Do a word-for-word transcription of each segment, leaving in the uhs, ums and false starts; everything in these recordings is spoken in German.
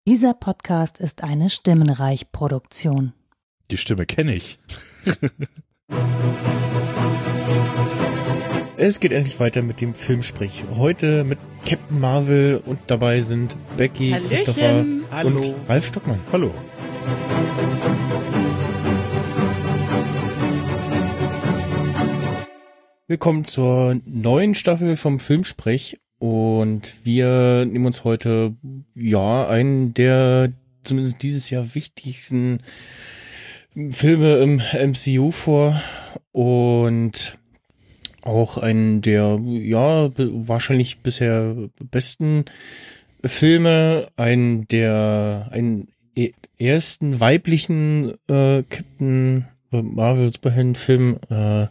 Dieser Podcast ist eine Stimmenreich-Produktion. Die Stimme kenne ich. Es geht endlich weiter mit dem Filmsprich. Heute mit Captain Marvel und dabei sind Becky, Hallöchen. Christopher Hallo. und Ralf Stockmann. Hallo. Willkommen zur neuen Staffel vom Filmsprech und wir nehmen uns heute ja einen der zumindest dieses Jahr wichtigsten Filme im M C U vor und auch einen der ja wahrscheinlich bisher besten Filme, einen der einen ersten weiblichen äh, Captain Marvel Superheldenfilm äh,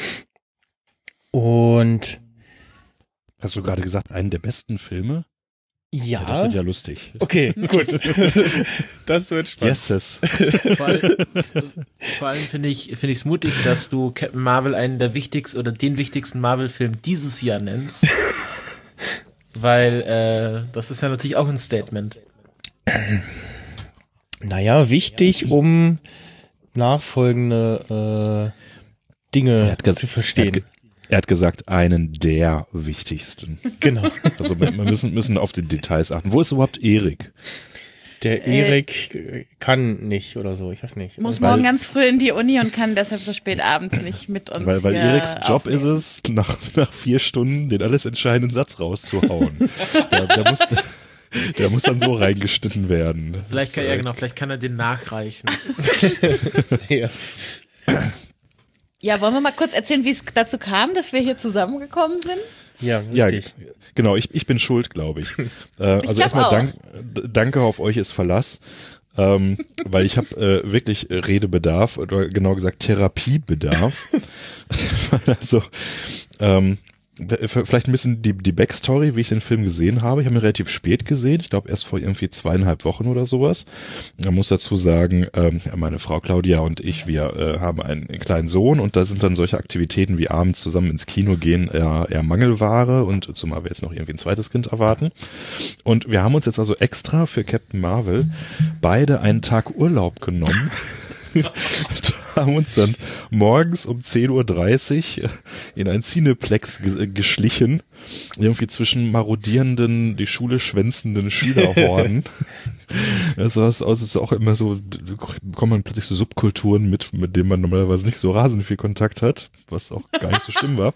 und Hast du gerade gesagt, einen der besten Filme? ja, Ja, das wird ja lustig. okay, gut. Das wird spannend. Yes, yes. Vor allem, vor allem finde ich finde ich es mutig, dass du Captain Marvel einen der wichtigsten oder den wichtigsten Marvel-Film dieses Jahr nennst. Weil äh, das ist ja natürlich auch ein Statement. Naja, wichtig, um nachfolgende äh, Dinge Er hat ganz- zu verstehen. Er hat, er hat gesagt, einen der wichtigsten. Genau. Also wir wir müssen, müssen auf die Details achten. Wo ist überhaupt Erik? Der Erik kann nicht oder so, ich weiß nicht. Muss Weil morgen es- ganz früh in die Uni und kann deshalb so spät abends nicht mit uns Weil, weil hier Eriks Job aufnehmen. ist es, nach, nach vier Stunden den alles entscheidenden Satz rauszuhauen. der, der, muss, der muss dann so reingeschnitten werden. Vielleicht kann Das, ja äh, genau, vielleicht kann er den nachreichen. ja. Ja, wollen wir mal kurz erzählen, wie es dazu kam, dass wir hier zusammengekommen sind? Ja, Ja, richtig. genau, ich, ich bin schuld, glaube ich. Äh, also glaub erstmal auch. dank, d- danke auf euch ist Verlass, ähm, weil ich habe äh, wirklich Redebedarf oder genau gesagt Therapiebedarf. also ähm, w- vielleicht ein bisschen die, die Backstory, wie ich den Film gesehen habe. Ich habe ihn relativ spät gesehen, ich glaube erst vor irgendwie zweieinhalb Wochen oder sowas. Man muss dazu sagen, ähm, meine Frau Claudia und ich, wir äh, haben einen kleinen Sohn und da sind dann solche Aktivitäten wie abends zusammen ins Kino gehen eher, eher Mangelware und zumal wir jetzt noch irgendwie ein zweites Kind erwarten. Und wir haben uns jetzt also extra für Captain Marvel beide einen Tag Urlaub genommen. Und haben uns dann morgens um zehn Uhr dreißig in ein Cineplex ge- geschlichen, irgendwie zwischen marodierenden, die Schule schwänzenden Schülerhorden. Also es ist auch immer so, da bekommt man plötzlich so Subkulturen mit, mit denen man normalerweise nicht so rasend viel Kontakt hat, was auch gar nicht so schlimm war.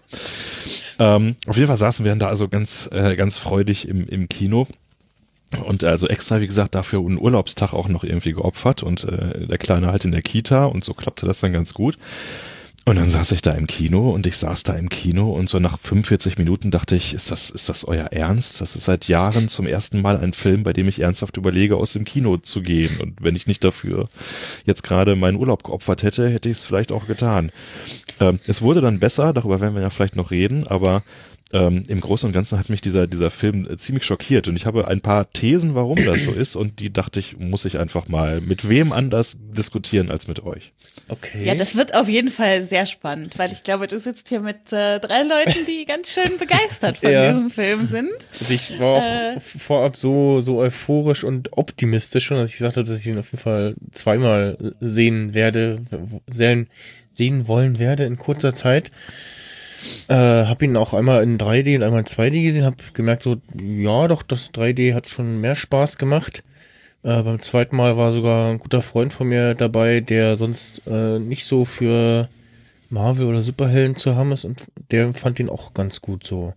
Ähm, auf jeden Fall saßen wir dann da also ganz, äh, ganz freudig im, im Kino. Und also extra, wie gesagt, dafür einen Urlaubstag auch noch irgendwie geopfert und äh, der Kleine halt in der Kita und so klappte das dann ganz gut. Und dann saß ich da im Kino und ich saß da im Kino und so nach fünfundvierzig Minuten dachte ich, ist das, ist das euer Ernst? Das ist seit Jahren zum ersten Mal ein Film, bei dem ich ernsthaft überlege, aus dem Kino zu gehen. Und wenn ich nicht dafür jetzt gerade meinen Urlaub geopfert hätte, hätte ich es vielleicht auch getan. Ähm, es wurde dann besser, darüber werden wir ja vielleicht noch reden, aber Ähm, im Großen und Ganzen hat mich dieser dieser Film äh, ziemlich schockiert und ich habe ein paar Thesen, warum das so ist und die dachte ich, muss ich einfach mal mit wem anders diskutieren als mit euch. Okay. Ja, das wird auf jeden Fall sehr spannend, weil ich glaube, du sitzt hier mit äh, drei Leuten, die ganz schön begeistert von Ja. diesem Film sind. Also ich war auch Äh. vorab so so euphorisch und optimistisch schon, dass ich gesagt habe, dass ich ihn auf jeden Fall zweimal sehen werde, sehen, sehen wollen werde in kurzer Zeit. Äh, hab ihn auch einmal in drei D und einmal in zwei D gesehen, hab gemerkt so, ja doch, das drei D hat schon mehr Spaß gemacht. Äh, beim zweiten Mal war sogar ein guter Freund von mir dabei, der sonst äh, nicht so für Marvel oder Superhelden zu haben ist und der fand ihn auch ganz gut so.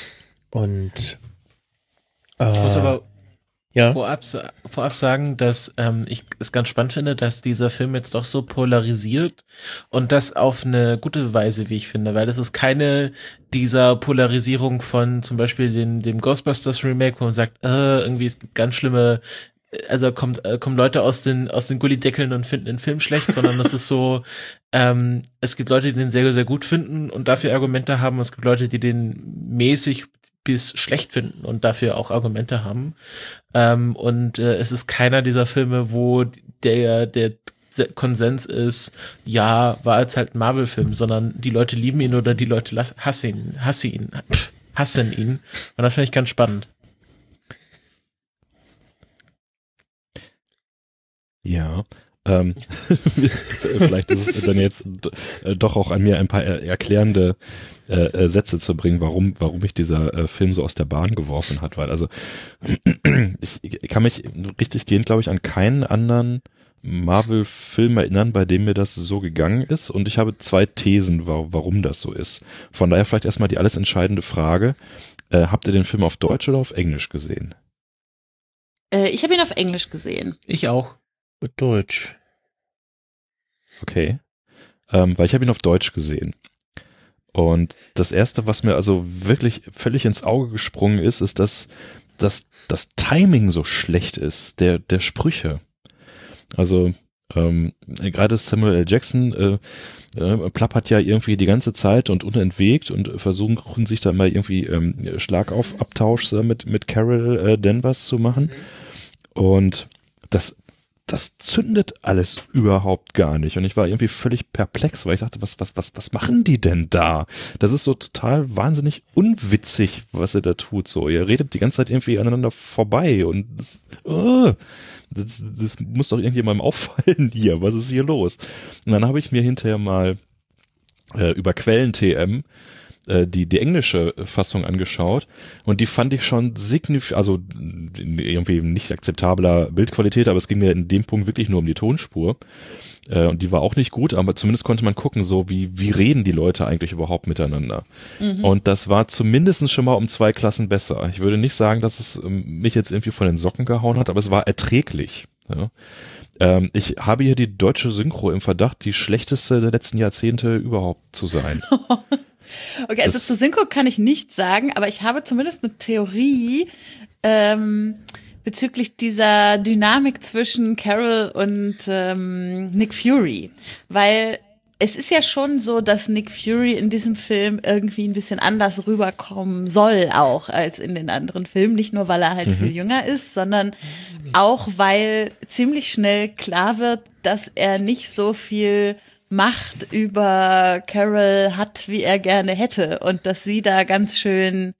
Und äh, Ich muss aber ja, vorab, sa- vorab sagen, dass ähm, ich es ganz spannend finde, dass dieser Film jetzt doch so polarisiert und das auf eine gute Weise, wie ich finde, weil das ist keine dieser Polarisierung von zum Beispiel den, dem Ghostbusters Remake, wo man sagt, äh, irgendwie es gibt ganz schlimme, also kommt, äh, kommen Leute aus den aus den Gullideckeln und finden den Film schlecht, sondern das ist so, ähm, es gibt Leute, die den sehr, sehr gut finden und dafür Argumente haben, es gibt Leute, die den mäßig bis schlecht finden und dafür auch Argumente haben. Ähm, und äh, es ist keiner dieser Filme, wo der der Konsens ist, ja, war jetzt halt ein Marvel-Film, sondern die Leute lieben ihn oder die Leute las- hassen ihn, hassen ihn, hassen ihn. Und das finde ich ganz spannend. Ja, ähm, vielleicht ist es dann jetzt äh, doch auch an mir ein paar er erklärende äh, Sätze zu bringen, warum warum mich dieser äh, Film so aus der Bahn geworfen hat, weil also ich, ich kann mich richtig gehend, glaube ich, an keinen anderen Marvel-Film erinnern, bei dem mir das so gegangen ist, und ich habe zwei Thesen, wa warum das so ist. Von daher vielleicht erstmal die alles entscheidende Frage, äh, habt ihr den Film auf Deutsch oder auf Englisch gesehen? Äh, ich habe ihn auf Englisch gesehen. Ich auch. Deutsch. Okay, ähm, weil ich habe ihn auf Deutsch gesehen. Und das Erste, was mir also wirklich völlig ins Auge gesprungen ist, ist, dass, dass das Timing so schlecht ist, der, der Sprüche. Also ähm, gerade Samuel L. Jackson äh, äh, plappert ja irgendwie die ganze Zeit und unentwegt und versuchen sich da mal irgendwie ähm, Schlagabtausch äh, mit, mit Carol äh, Danvers zu machen. Und das das zündet alles überhaupt gar nicht. Und ich war irgendwie völlig perplex, weil ich dachte, was, was, was, was machen die denn da? Das ist so total wahnsinnig unwitzig, was ihr da tut. So, ihr redet die ganze Zeit irgendwie aneinander vorbei und das, oh, das, das muss doch irgendjemandem auffallen hier. Was ist hier los? Und dann habe ich mir hinterher mal äh, über Quellen-T M die die englische Fassung angeschaut, und die fand ich schon signifikant, also irgendwie nicht akzeptabler Bildqualität, aber es ging mir in dem Punkt wirklich nur um die Tonspur, äh, und die war auch nicht gut, aber zumindest konnte man gucken, so wie wie reden die Leute eigentlich überhaupt miteinander. Mhm. Und das war zumindest schon mal um zwei Klassen besser. Ich würde nicht sagen, dass es ähm, mich jetzt irgendwie von den Socken gehauen hat, aber es war erträglich. Ja. Ähm, ich habe hier die deutsche Synchro im Verdacht, die schlechteste der letzten Jahrzehnte überhaupt zu sein. Okay, also das zu Synchro kann ich nichts sagen, aber ich habe zumindest eine Theorie ähm, bezüglich dieser Dynamik zwischen Carol und ähm, Nick Fury, weil es ist ja schon so, dass Nick Fury in diesem Film irgendwie ein bisschen anders rüberkommen soll auch als in den anderen Filmen, nicht nur weil er halt mhm. viel jünger ist, sondern auch weil ziemlich schnell klar wird, dass er nicht so viel Macht über Carol hat, wie er gerne hätte, und dass sie da ganz schön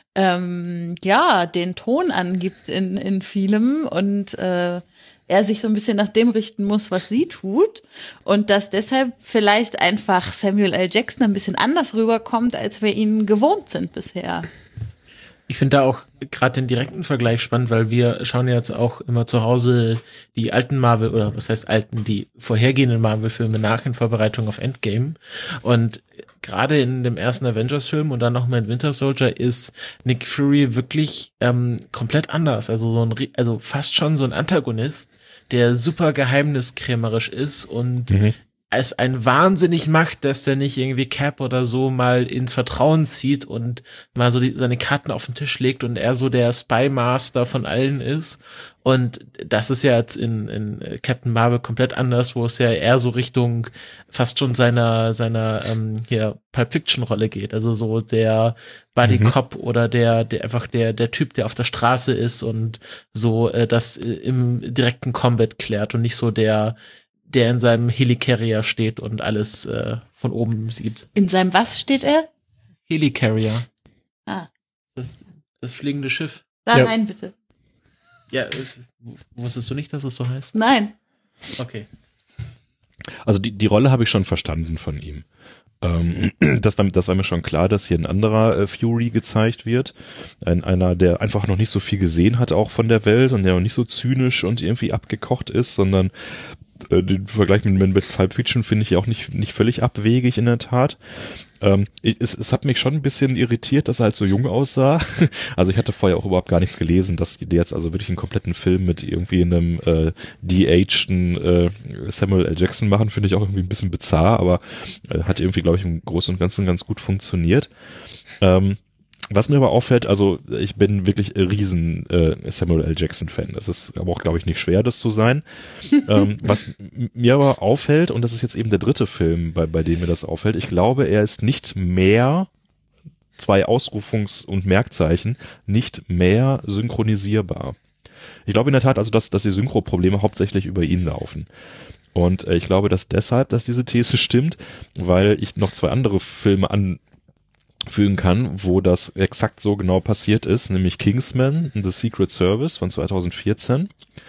ähm, ja den Ton angibt in in vielem und äh, er sich so ein bisschen nach dem richten muss, was sie tut, und dass deshalb vielleicht einfach Samuel L. Jackson ein bisschen anders rüberkommt, als wir ihn gewohnt sind bisher. Ich finde da auch gerade den direkten Vergleich spannend, weil wir schauen ja jetzt auch immer zu Hause die alten Marvel, oder was heißt alten, die vorhergehenden Marvel-Filme nach in Vorbereitung auf Endgame. Und gerade in dem ersten Avengers-Film und dann noch mal in Winter Soldier ist Nick Fury wirklich ähm, komplett anders. Also so ein, also fast schon so ein Antagonist, der super geheimniskrämerisch ist und mhm. es ein wahnsinnig macht, dass der nicht irgendwie Cap oder so mal ins Vertrauen zieht und mal so die, seine Karten auf den Tisch legt und er so der Spy Master von allen ist. Und das ist ja jetzt in, in Captain Marvel komplett anders, wo es ja eher so Richtung fast schon seiner seiner ähm, hier Pulp Fiction Rolle geht. Also so der Buddy Cop mhm. oder der der einfach der der Typ, der auf der Straße ist und so äh, das äh, im direkten Combat klärt und nicht so der der in seinem Helicarrier steht und alles äh, von oben sieht. In seinem was steht er? Helicarrier. Ah. Das, das fliegende Schiff. Da ja. rein, bitte. Ja, äh, wusstest du nicht, dass es so heißt? Nein. Okay. Also die, die Rolle habe ich schon verstanden von ihm. Ähm, das, war, das war mir schon klar, dass hier ein anderer äh, Fury gezeigt wird. Ein, einer, der einfach noch nicht so viel gesehen hat auch von der Welt und der noch nicht so zynisch und irgendwie abgekocht ist, sondern den Vergleich mit, mit Pulp Fiction finde ich auch nicht, nicht völlig abwegig in der Tat. Ähm, ich, es, es hat mich schon ein bisschen irritiert, dass er halt so jung aussah. Also ich hatte vorher auch überhaupt gar nichts gelesen, dass die jetzt also wirklich einen kompletten Film mit irgendwie einem äh, de-ageden äh, Samuel L. Jackson machen, finde ich auch irgendwie ein bisschen bizarr, aber äh, hat irgendwie, glaube ich, im Großen und Ganzen ganz gut funktioniert. Ähm, Was mir aber auffällt, also ich bin wirklich ein riesen äh, Samuel L. Jackson-Fan. Das ist aber auch, glaube ich, nicht schwer, das zu sein. ähm, was mir aber auffällt, und das ist jetzt eben der dritte Film, bei, bei dem mir das auffällt, ich glaube, er ist nicht mehr, zwei Ausrufungs- und Merkzeichen, nicht mehr synchronisierbar. Ich glaube in der Tat also, dass, dass die Synchro-Probleme hauptsächlich über ihn laufen. Und äh, ich glaube, dass deshalb, dass diese These stimmt, weil ich noch zwei andere Filme an fügen kann, wo das exakt so genau passiert ist, nämlich Kingsman and the Secret Service von zweitausendvierzehn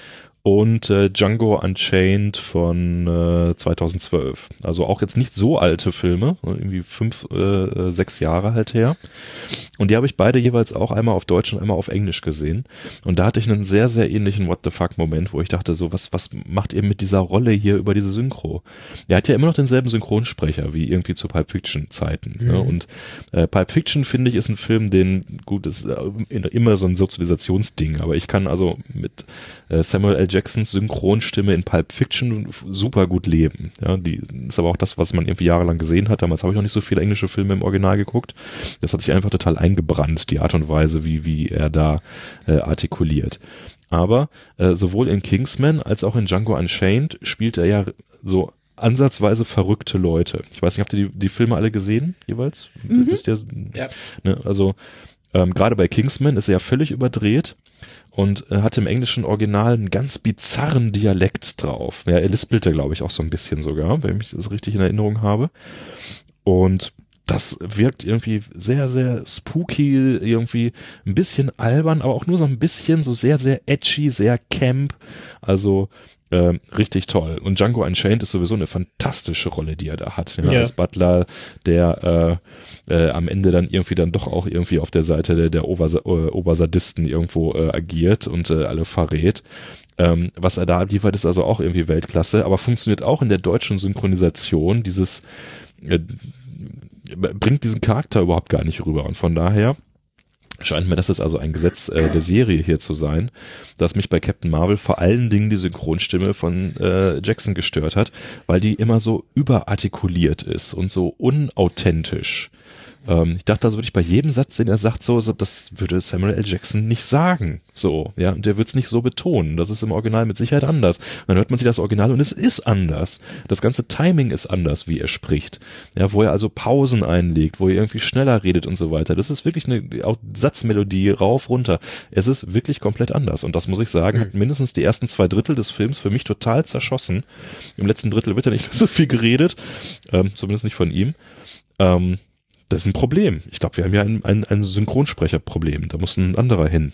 und äh, Django Unchained von äh, zweitausendzwölf. Also auch jetzt nicht so alte Filme, irgendwie fünf, äh, sechs Jahre halt her. Und die habe ich beide jeweils auch einmal auf Deutsch und einmal auf Englisch gesehen. Und da hatte ich einen sehr, sehr ähnlichen What the fuck Moment, wo ich dachte so, was, was macht ihr mit dieser Rolle hier über diese Synchro? Er hat ja immer noch denselben Synchronsprecher wie irgendwie zu Pulp Fiction Zeiten. Mhm. Ne? Und äh, Pulp Fiction, finde ich, ist ein Film, den, gut, ist äh, immer so ein Sozialisationsding, aber ich kann also mit äh, Samuel L. Jacksons Synchronstimme in Pulp Fiction super gut leben. Ja, die ist aber auch das, was man irgendwie jahrelang gesehen hat. Damals habe ich noch nicht so viele englische Filme im Original geguckt. Das hat sich einfach total eingebrannt, die Art und Weise, wie, wie er da äh, artikuliert. Aber äh, sowohl in Kingsman als auch in Django Unchained spielt er ja so ansatzweise verrückte Leute. Ich weiß nicht, habt ihr die, die Filme alle gesehen jeweils? Mhm. Wisst ihr? Ja. Ne, also ähm, gerade bei Kingsman ist er ja völlig überdreht und äh, hat im englischen Original einen ganz bizarren Dialekt drauf. Ja, er lispelte, glaube ich, auch so ein bisschen sogar, wenn ich das richtig in Erinnerung habe. Und das wirkt irgendwie sehr, sehr spooky, irgendwie ein bisschen albern, aber auch nur so ein bisschen so sehr, sehr edgy, sehr camp. Also äh, richtig toll. Und Django Unchained ist sowieso eine fantastische Rolle, die er da hat. Ja, ja. Als Butler, der äh, äh, am Ende dann irgendwie dann doch auch irgendwie auf der Seite der, der Obersa- äh, Obersadisten irgendwo äh, agiert und äh, alle verrät. Ähm, was er da liefert, ist also auch irgendwie Weltklasse, aber funktioniert auch in der deutschen Synchronisation. Dieses äh, bringt diesen Charakter überhaupt gar nicht rüber. Und von daher scheint mir das jetzt also ein Gesetz äh, der Serie hier zu sein, dass mich bei Captain Marvel vor allen Dingen die Synchronstimme von äh, Jackson gestört hat, weil die immer so überartikuliert ist und so unauthentisch. Ähm, ich dachte also wirklich bei jedem Satz, den er sagt, so, so das würde Samuel L. Jackson nicht sagen. So, ja, und der wird es nicht so betonen. Das ist im Original mit Sicherheit anders. Und dann hört man sich das Original und es ist anders. Das ganze Timing ist anders, wie er spricht. Ja, wo er also Pausen einlegt, wo er irgendwie schneller redet und so weiter. Das ist wirklich eine Satzmelodie rauf, runter. Es ist wirklich komplett anders. Und das muss ich sagen, hat mindestens die ersten zwei Drittel des Films für mich total zerschossen. Im letzten Drittel wird ja nicht so viel geredet. Ähm, zumindest nicht von ihm. Ähm, Das ist ein Problem. Ich glaube, wir haben ja ein, ein, ein Synchronsprecherproblem. Da muss ein anderer hin.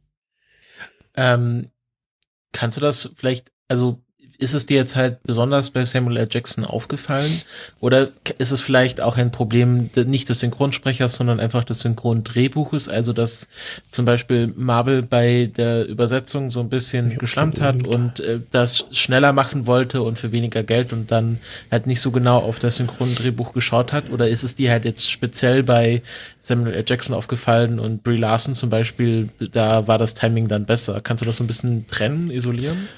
Ähm, kannst du das vielleicht, also ist es dir jetzt halt besonders bei Samuel L. Jackson aufgefallen? Oder ist es vielleicht auch ein Problem nicht des Synchronsprechers, sondern einfach des Synchrondrehbuches? Also, dass zum Beispiel Marvel bei der Übersetzung so ein bisschen ja, geschlampt hat und äh, das schneller machen wollte und für weniger Geld und dann halt nicht so genau auf das Synchrondrehbuch geschaut hat? Oder ist es dir halt jetzt speziell bei Samuel L. Jackson aufgefallen und Brie Larson zum Beispiel, da war das Timing dann besser? Kannst du das so ein bisschen trennen, isolieren?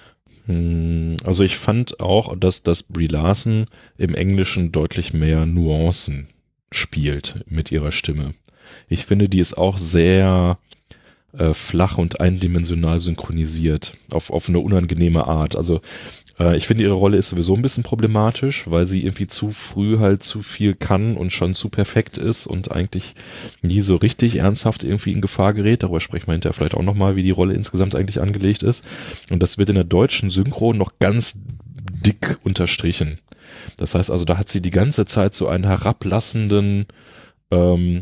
Also ich fand auch, dass, dass Brie Larson im Englischen deutlich mehr Nuancen spielt mit ihrer Stimme. Ich finde, die ist auch sehr äh, flach und eindimensional synchronisiert, auf, auf eine unangenehme Art. Also äh, ich finde, ihre Rolle ist sowieso ein bisschen problematisch, weil sie irgendwie zu früh halt zu viel kann und schon zu perfekt ist und eigentlich nie so richtig ernsthaft irgendwie in Gefahr gerät. Darüber sprechen wir hinterher vielleicht auch nochmal, wie die Rolle insgesamt eigentlich angelegt ist. Und das wird in der deutschen Synchro noch ganz dick unterstrichen. Das heißt also, da hat sie die ganze Zeit so einen herablassenden, ähm,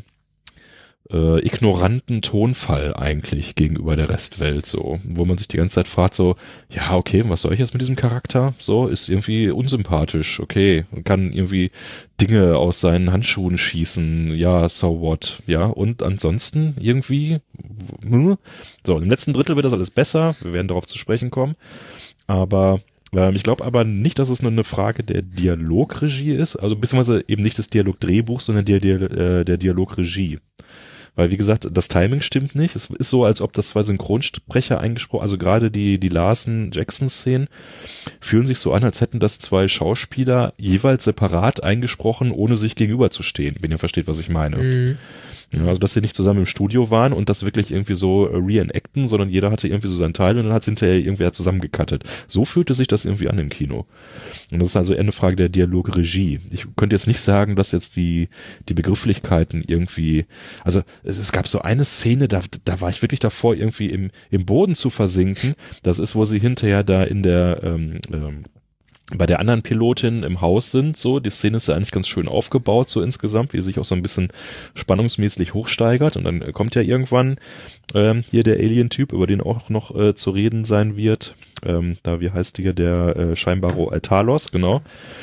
äh, ignoranten Tonfall eigentlich gegenüber der Restwelt, so, wo man sich die ganze Zeit fragt, so, ja, okay, was soll ich jetzt mit diesem Charakter? So, ist irgendwie unsympathisch, okay, kann irgendwie Dinge aus seinen Handschuhen schießen, ja, so what, ja, und ansonsten irgendwie, hm? So, im letzten Drittel wird das alles besser, wir werden darauf zu sprechen kommen, aber ich glaube aber nicht, dass es nur eine Frage der Dialogregie ist, also beziehungsweise eben nicht des Dialogdrehbuchs, sondern der, der, der Dialogregie. Weil, wie gesagt, das Timing stimmt nicht. Es ist so, als ob das zwei Synchronsprecher eingesprochen, also gerade die, die Larson-Jackson-Szenen fühlen sich so an, als hätten das zwei Schauspieler jeweils separat eingesprochen, ohne sich gegenüberzustehen, wenn ihr versteht, was ich meine. Mhm. Ja, also, dass sie nicht zusammen im Studio waren und das wirklich irgendwie so reenacten, sondern jeder hatte irgendwie so seinen Teil und dann hat es hinterher irgendwer zusammengecuttet. So fühlte sich das irgendwie an im Kino. Und das ist also eher eine Frage der Dialogregie. Ich könnte jetzt nicht sagen, dass jetzt die, die Begrifflichkeiten irgendwie, also es, es gab so eine Szene, da, da war ich wirklich davor, irgendwie im, im Boden zu versinken. Das ist, wo sie hinterher da in der, ähm, ähm, bei der anderen Pilotin im Haus sind, so, die Szene ist ja eigentlich ganz schön aufgebaut, so insgesamt, wie sie sich auch so ein bisschen spannungsmäßig hochsteigert und dann kommt ja irgendwann ähm, hier der Alien-Typ, über den auch noch äh, zu reden sein wird, ähm, da, wie heißt der, der äh, scheinbare Altalos, genau.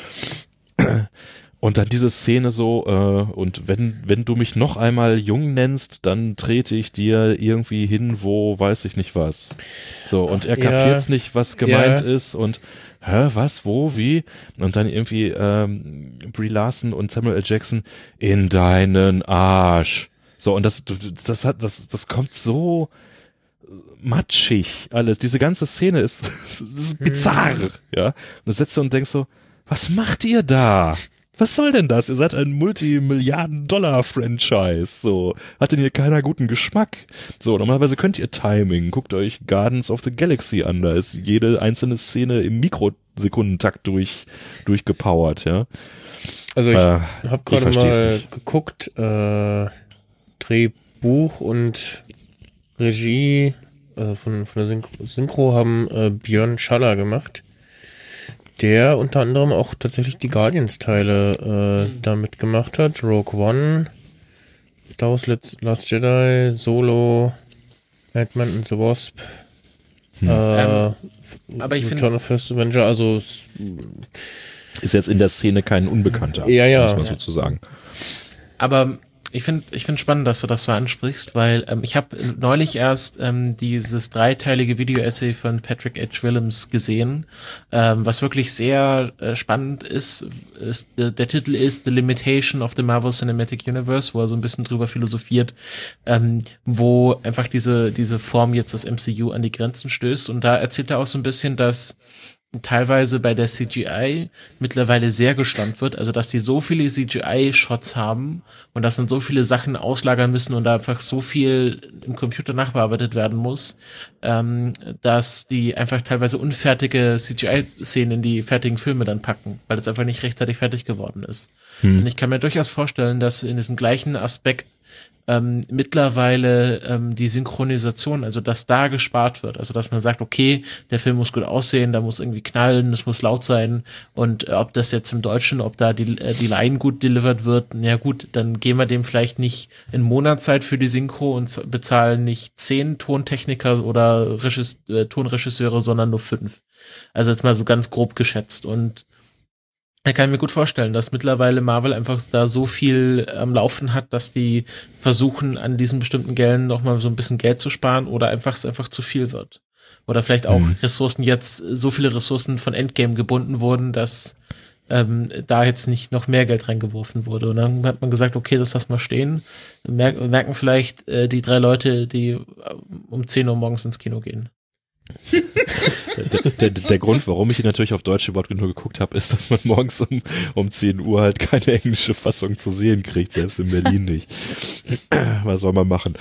Und dann diese Szene so, äh, und wenn wenn du mich noch einmal jung nennst, dann trete ich dir irgendwie hin, wo weiß ich nicht was. So, und er kapiert's ja, nicht, was gemeint ja. ist und hä, was, wo, wie? Und dann irgendwie ähm, Brie Larson und Samuel L. Jackson in deinen Arsch. So, und das das hat das das kommt so matschig alles. Diese ganze Szene ist, das ist bizarr, hm. ja. Und da sitzt du und denkst so, was macht ihr da? Was soll denn das? Ihr seid ein Multimilliarden-Dollar-Franchise. So, hat denn hier keiner guten Geschmack? So, normalerweise könnt ihr Timing. Guckt euch Guardians of the Galaxy an. Da ist jede einzelne Szene im Mikrosekundentakt durch, durchgepowert, ja. Also ich äh, habe gerade mal geguckt, äh, Drehbuch und Regie also von, von der Synchro, Synchro haben äh, Björn Schaller gemacht, der unter anderem auch tatsächlich die Guardians-Teile äh, mhm. damit gemacht hat. Rogue One, Star Wars Last Jedi, Solo, Ant-Man and the Wasp, hm. äh, ähm, aber ich Return of First Avenger, also ist jetzt in der Szene kein Unbekannter, ja, ja. muss man sozusagen. Aber ich finde ich finde spannend, dass du das so ansprichst, weil ähm, ich habe neulich erst ähm, dieses dreiteilige Video-Essay von Patrick H. Willems gesehen, ähm, was wirklich sehr äh, spannend ist. ist äh, der Titel ist The Limitation of the Marvel Cinematic Universe, wo er so ein bisschen drüber philosophiert, ähm, wo einfach diese diese Form jetzt das M C U an die Grenzen stößt. Und da erzählt er auch so ein bisschen, dass teilweise bei der C G I mittlerweile sehr geschlampt wird, also dass die so viele C G I-Shots haben und dass dann so viele Sachen auslagern müssen und da einfach so viel im Computer nachbearbeitet werden muss, ähm, dass die einfach teilweise unfertige C G I-Szenen in die fertigen Filme dann packen, weil das einfach nicht rechtzeitig fertig geworden ist. Hm. Und ich kann mir durchaus vorstellen, dass in diesem gleichen Aspekt Ähm, mittlerweile ähm, die Synchronisation, also dass da gespart wird, also dass man sagt, okay, der Film muss gut aussehen, da muss irgendwie knallen, es muss laut sein und äh, ob das jetzt im Deutschen, ob da die äh, die Line gut delivered wird, na gut, dann gehen wir dem vielleicht nicht in Monatszeit für die Synchro und z- bezahlen nicht zehn Tontechniker oder Regis- äh, Tonregisseure, sondern nur fünf. Also jetzt mal so ganz grob geschätzt und ich kann mir gut vorstellen, dass mittlerweile Marvel einfach da so viel am Laufen hat, dass die versuchen, an diesen bestimmten Geldern noch mal so ein bisschen Geld zu sparen oder einfach es einfach zu viel wird. Oder vielleicht auch mhm. Ressourcen jetzt, so viele Ressourcen von Endgame gebunden wurden, dass ähm, da jetzt nicht noch mehr Geld reingeworfen wurde. Und dann hat man gesagt, okay, das lass mal stehen. Mer- merken vielleicht äh, die drei Leute, die um zehn Uhr morgens ins Kino gehen. der, der, der Grund, warum ich ihn natürlich auf Deutsch überhaupt nur geguckt habe, ist, dass man morgens um, um zehn Uhr halt keine englische Fassung zu sehen kriegt, selbst in Berlin nicht. Was soll man machen?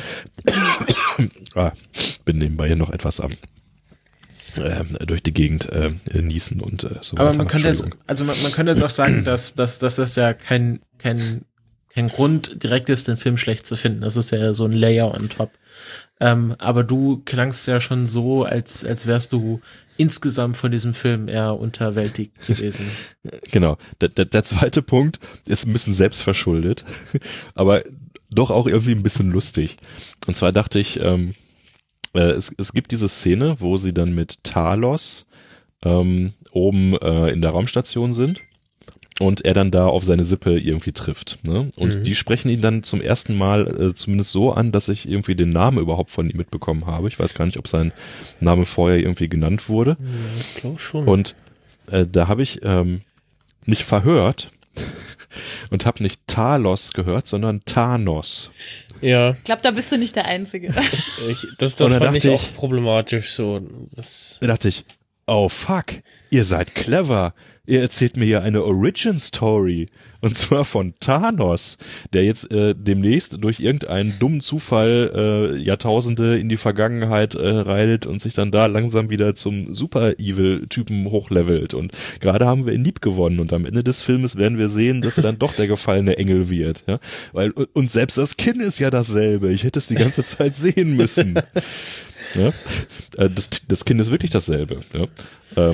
ah, bin nebenbei hier noch etwas am äh, durch die Gegend äh, niesen und äh, so. Aber man könnte jetzt, also man, man könnte jetzt auch sagen, dass, dass, dass das ja kein, kein, kein Grund direkt ist, den Film schlecht zu finden. Das ist ja so ein Layer on top. Ähm, aber du klangst ja schon so, als als wärst du insgesamt von diesem Film eher unterwältigt gewesen. Genau. Der, der, der zweite Punkt ist ein bisschen selbstverschuldet, aber doch auch irgendwie ein bisschen lustig. Und zwar dachte ich, ähm, äh, es, es gibt diese Szene, wo sie dann mit Talos ähm, oben äh, in der Raumstation sind. Und er dann da auf seine Sippe irgendwie trifft. Ne? Und mhm. die sprechen ihn dann zum ersten Mal äh, zumindest so an, dass ich irgendwie den Namen überhaupt von ihm mitbekommen habe. Ich weiß gar nicht, ob sein Name vorher irgendwie genannt wurde. Ja, ich glaube schon. Und äh, da habe ich ähm, mich verhört und habe nicht Talos gehört, sondern Thanos. Ja. Ich glaube, da bist du nicht der Einzige. Ich, ich, das das fand ich auch problematisch so. Das da dachte ich, oh fuck, ihr seid clever. Ihr erzählt mir ja eine Origin-Story. Und zwar von Thanos, der jetzt äh, demnächst durch irgendeinen dummen Zufall äh, Jahrtausende in die Vergangenheit äh, reitet und sich dann da langsam wieder zum Super-Evil-Typen hochlevelt. Und gerade haben wir ihn lieb gewonnen. Und am Ende des Filmes werden wir sehen, dass er dann doch der gefallene Engel wird. Ja? Weil, und selbst das Kinn ist ja dasselbe. Ich hätte es die ganze Zeit sehen müssen. Ja? Das, das Kinn ist wirklich dasselbe. Ja? Ähm, sprich,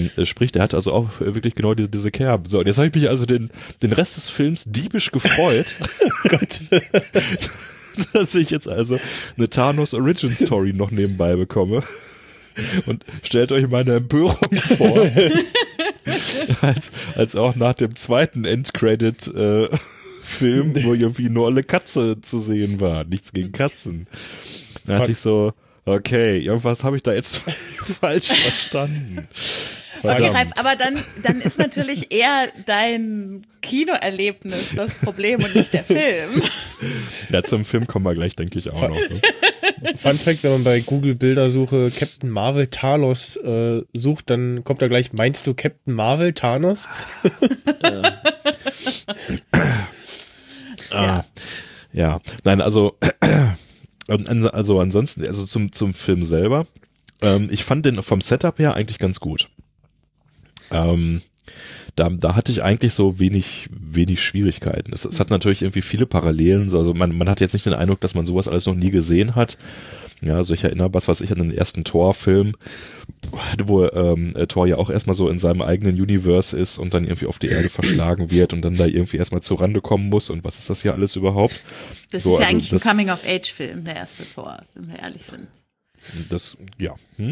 völlig, der hat also auch wirklich genau diese, diese Kerben. So, und jetzt habe ich mich also den, den Rest des Films diebisch gefreut. Gott. Dass ich jetzt also eine Thanos Origin Story noch nebenbei bekomme. Und stellt euch meine Empörung vor, als, als auch nach dem zweiten Endcredit äh, Film, wo irgendwie nur eine Katze zu sehen war. Nichts gegen Katzen. Da dachte ich so, okay, irgendwas habe ich da jetzt falsch verstanden. Okay, Ralf, aber dann, dann ist natürlich eher dein Kinoerlebnis das Problem und nicht der Film. Ja, zum Film kommen wir gleich, denke ich, auch noch. Ne? Fun Fact, wenn man bei Google Bildersuche Captain Marvel Talos äh, sucht, dann kommt da gleich, meinst du Captain Marvel Thanos? Ja. Ah, ja, nein, also also ansonsten, also zum zum Film selber, ähm, ich fand den vom Setup her eigentlich ganz gut. Ähm, da, da hatte ich eigentlich so wenig wenig Schwierigkeiten. Es, es hat natürlich irgendwie viele Parallelen, also man man hat jetzt nicht den Eindruck, dass man sowas alles noch nie gesehen hat. Ja, also ich erinnere, was weiß ich, an den ersten Thor-Film, wo ähm, Thor ja auch erstmal so in seinem eigenen Universe ist und dann irgendwie auf die Erde verschlagen wird und dann da irgendwie erstmal zur Rande kommen muss und was ist das hier alles überhaupt? Das so, ist ja also eigentlich das, ein Coming-of-Age-Film, der erste Thor, wenn wir ehrlich sind. Das, ja. Hm?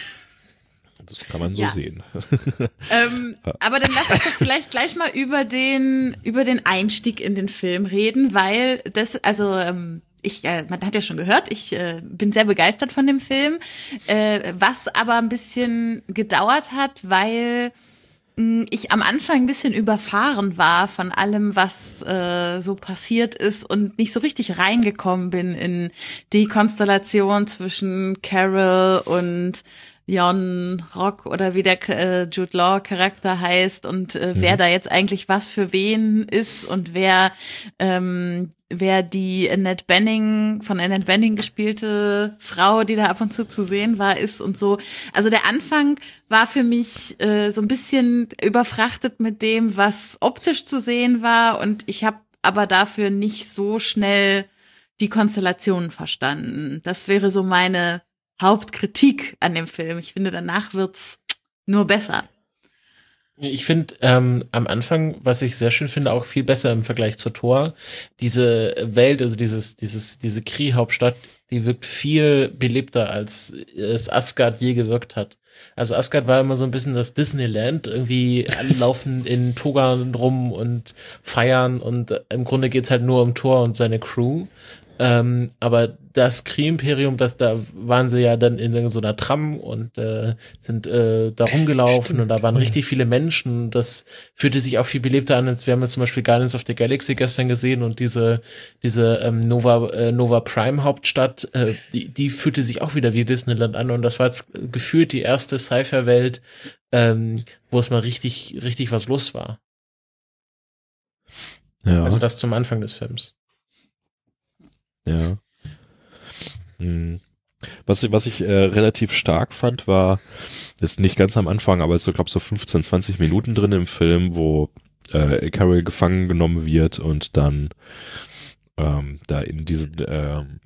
Das kann man so ja. sehen. Ähm, aber dann lass uns doch vielleicht gleich mal über den über den Einstieg in den Film reden, weil das, also ähm, ich, äh, man hat ja schon gehört, ich äh, bin sehr begeistert von dem Film, äh, was aber ein bisschen gedauert hat, weil mh, ich am Anfang ein bisschen überfahren war von allem, was äh, so passiert ist und nicht so richtig reingekommen bin in die Konstellation zwischen Carol und Jon Rock oder wie der äh, Jude Law Charakter heißt und äh, mhm. wer da jetzt eigentlich was für wen ist und wer ähm, wer die Annette Bening von Annette Bening gespielte Frau, die da ab und zu zu sehen war, ist und so. Also der Anfang war für mich äh, so ein bisschen überfrachtet mit dem, was optisch zu sehen war und ich habe aber dafür nicht so schnell die Konstellationen verstanden. Das wäre so meine Hauptkritik an dem Film. Ich finde, danach wird's nur besser. Ich finde ähm, am Anfang, was ich sehr schön finde, auch viel besser im Vergleich zur Thor. Diese Welt, also dieses, dieses, diese Kree-Hauptstadt, die wirkt viel belebter, als es Asgard je gewirkt hat. Also Asgard war immer so ein bisschen das Disneyland, irgendwie alle laufen in Toga rum und feiern und im Grunde geht's halt nur um Thor und seine Crew. Ähm, aber das Kree-Imperium, das, da waren sie ja dann in so einer Tram und äh, sind äh, da rumgelaufen Stimmt. und da waren richtig viele Menschen. Das fühlte sich auch viel belebter an, als wir haben jetzt zum Beispiel Guardians of the Galaxy gestern gesehen und diese diese ähm, Nova äh, Nova Prime Hauptstadt, äh, die die fühlte sich auch wieder wie Disneyland an und das war jetzt gefühlt die erste Sci-Fi-Welt, ähm, wo es mal richtig richtig was los war. Ja. Also das zum Anfang des Films. Ja. Hm. Was ich, was ich äh, relativ stark fand, war, ist nicht ganz am Anfang, aber ist so, glaube so fünfzehn, zwanzig Minuten drin im Film, wo äh, Carol gefangen genommen wird und dann ähm, da in diesen ähm,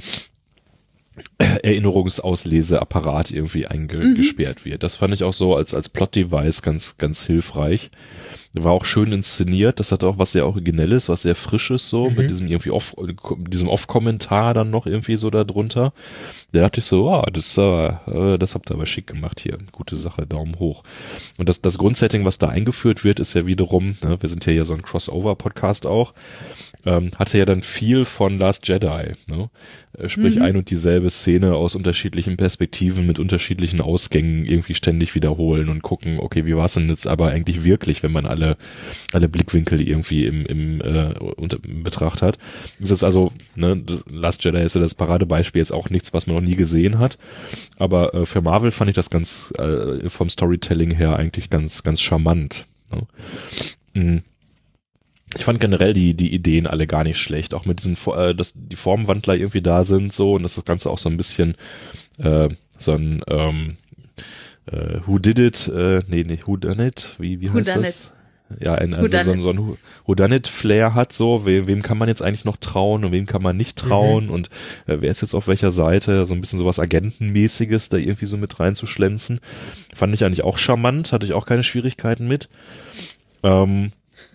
Erinnerungsauslese-Apparat irgendwie eingesperrt mhm. wird. Das fand ich auch so als als Plot-Device ganz ganz hilfreich. War auch schön inszeniert, das hatte auch was sehr Originelles, was sehr Frisches so, mhm. mit diesem irgendwie Off, diesem Off-Kommentar dann noch irgendwie so da drunter. Da dachte ich so, wow, das, äh, das habt ihr aber schick gemacht hier. Gute Sache, Daumen hoch. Und das, das Grundsetting, was da eingeführt wird, ist ja wiederum, ne, wir sind ja hier so ein Crossover-Podcast auch, ähm, hatte ja dann viel von Last Jedi, ne? Sprich mhm. ein und dieselbe Szene aus unterschiedlichen Perspektiven mit unterschiedlichen Ausgängen irgendwie ständig wiederholen und gucken, okay, wie war es denn jetzt aber eigentlich wirklich, wenn man alle alle Blickwinkel irgendwie im im äh, unter in Betracht hat. Das ist also, ne, das Last Jedi ist ja das Paradebeispiel, jetzt auch nichts, was man noch nie gesehen hat, aber äh, für Marvel fand ich das ganz äh, vom Storytelling her eigentlich ganz ganz charmant. Ne? Mhm. Ich fand generell die die Ideen alle gar nicht schlecht, auch mit diesen, äh, dass die Formwandler irgendwie da sind so und dass das Ganze auch so ein bisschen äh, so ein ähm, äh, Who Did It, äh, nee, nee, Who Done It, wie, wie heißt das? ja, ein, also so, so ein Whodunit-Flair hat, so, we, wem kann man jetzt eigentlich noch trauen und wem kann man nicht trauen mhm. und äh, wer ist jetzt auf welcher Seite, so ein bisschen sowas Agentenmäßiges da irgendwie so mit reinzuschlänzen. Fand ich eigentlich auch charmant, hatte ich auch keine Schwierigkeiten mit. Ähm,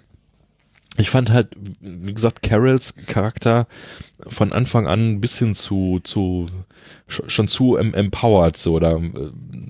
ich fand halt, wie gesagt, Carols Charakter von Anfang an ein bisschen zu, zu, schon zu empowered, so, oder, äh,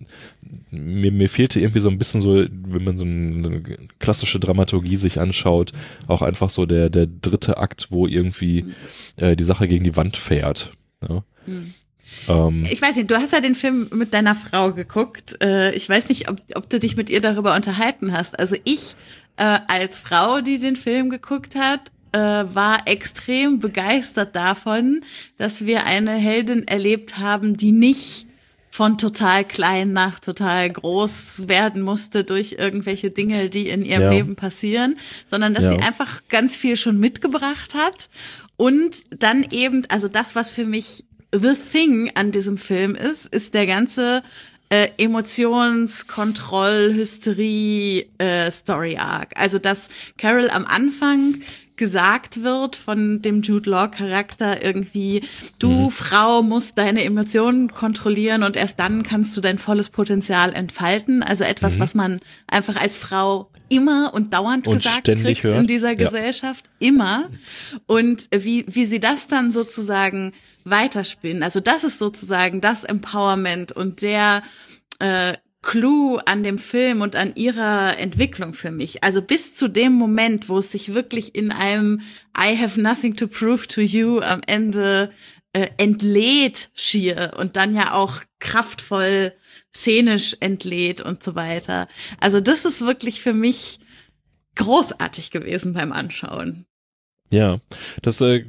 Mir, mir fehlte irgendwie so ein bisschen so, wenn man so eine klassische Dramaturgie sich anschaut, auch einfach so der der dritte Akt, wo irgendwie mhm. äh, die Sache gegen die Wand fährt. Ja. Mhm. Ähm, ich weiß nicht, du hast ja den Film mit deiner Frau geguckt. Äh, ich weiß nicht, ob, ob du dich mit ihr darüber unterhalten hast. Also ich äh, als Frau, die den Film geguckt hat, äh, war extrem begeistert davon, dass wir eine Heldin erlebt haben, die nicht von total klein nach total groß werden musste durch irgendwelche Dinge, die in ihrem ja. Leben passieren, sondern dass ja. sie einfach ganz viel schon mitgebracht hat und dann eben, also das, was für mich the thing an diesem Film ist, ist der ganze äh, Emotionskontroll, Hysterie, äh, Story Arc. Also dass Carol am Anfang gesagt wird von dem Jude Law Charakter irgendwie, du mhm. Frau musst deine Emotionen kontrollieren und erst dann kannst du dein volles Potenzial entfalten. Also etwas, mhm. was man einfach als Frau immer und dauernd und gesagt kriegt hört. in dieser ja. Gesellschaft, immer. Und wie wie sie das dann sozusagen weiterspinnen. Also das ist sozusagen das Empowerment und der äh, Clou an dem Film und an ihrer Entwicklung für mich. Also bis zu dem Moment, wo es sich wirklich in einem I have nothing to prove to you am Ende äh, entlädt schier und dann ja auch kraftvoll szenisch entlädt und so weiter. Also das ist wirklich für mich großartig gewesen beim Anschauen. Ja, das äh,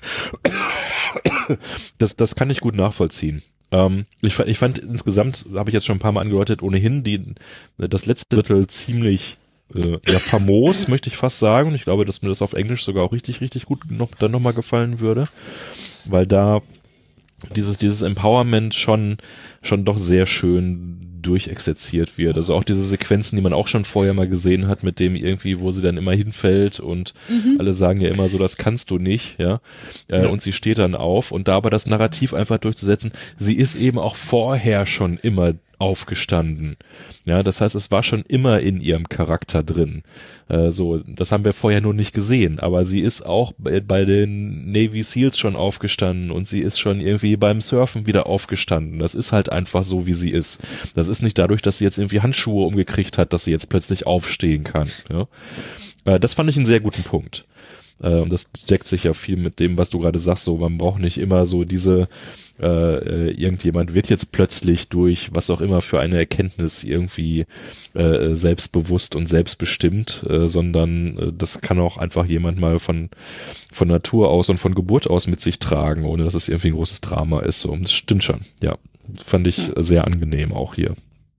das das kann ich gut nachvollziehen. Ähm, ich, ich fand insgesamt, habe ich jetzt schon ein paar Mal angedeutet, ohnehin die das letzte Drittel ziemlich äh, ja, famos, möchte ich fast sagen. Und ich glaube, dass mir das auf Englisch sogar auch richtig, richtig gut noch, dann nochmal gefallen würde, weil da dieses dieses Empowerment schon schon doch sehr schön durchexerziert wird. Also auch diese Sequenzen, die man auch schon vorher mal gesehen hat, mit dem irgendwie, wo sie dann immer hinfällt und mhm. alle sagen ja immer so, das kannst du nicht, ja. Äh, ja. Und sie steht dann auf und da aber das Narrativ einfach durchzusetzen, sie ist eben auch vorher schon immer aufgestanden. Ja, das heißt, es war schon immer in ihrem Charakter drin. Äh, so, das haben wir vorher nur nicht gesehen, aber sie ist auch bei, bei den Navy Seals schon aufgestanden und sie ist schon irgendwie beim Surfen wieder aufgestanden. Das ist halt einfach so, wie sie ist. Das ist nicht dadurch, dass sie jetzt irgendwie Handschuhe umgekriegt hat, dass sie jetzt plötzlich aufstehen kann. Ja? Äh, das fand ich einen sehr guten Punkt. Äh, und das deckt sich ja viel mit dem, was du gerade sagst, so, man braucht nicht immer so diese Äh, irgendjemand wird jetzt plötzlich durch was auch immer für eine Erkenntnis irgendwie äh, selbstbewusst und selbstbestimmt, äh, sondern äh, das kann auch einfach jemand mal von von Natur aus und von Geburt aus mit sich tragen, ohne dass es irgendwie ein großes Drama ist. So, das stimmt schon. Ja, fand ich ja. sehr angenehm auch hier.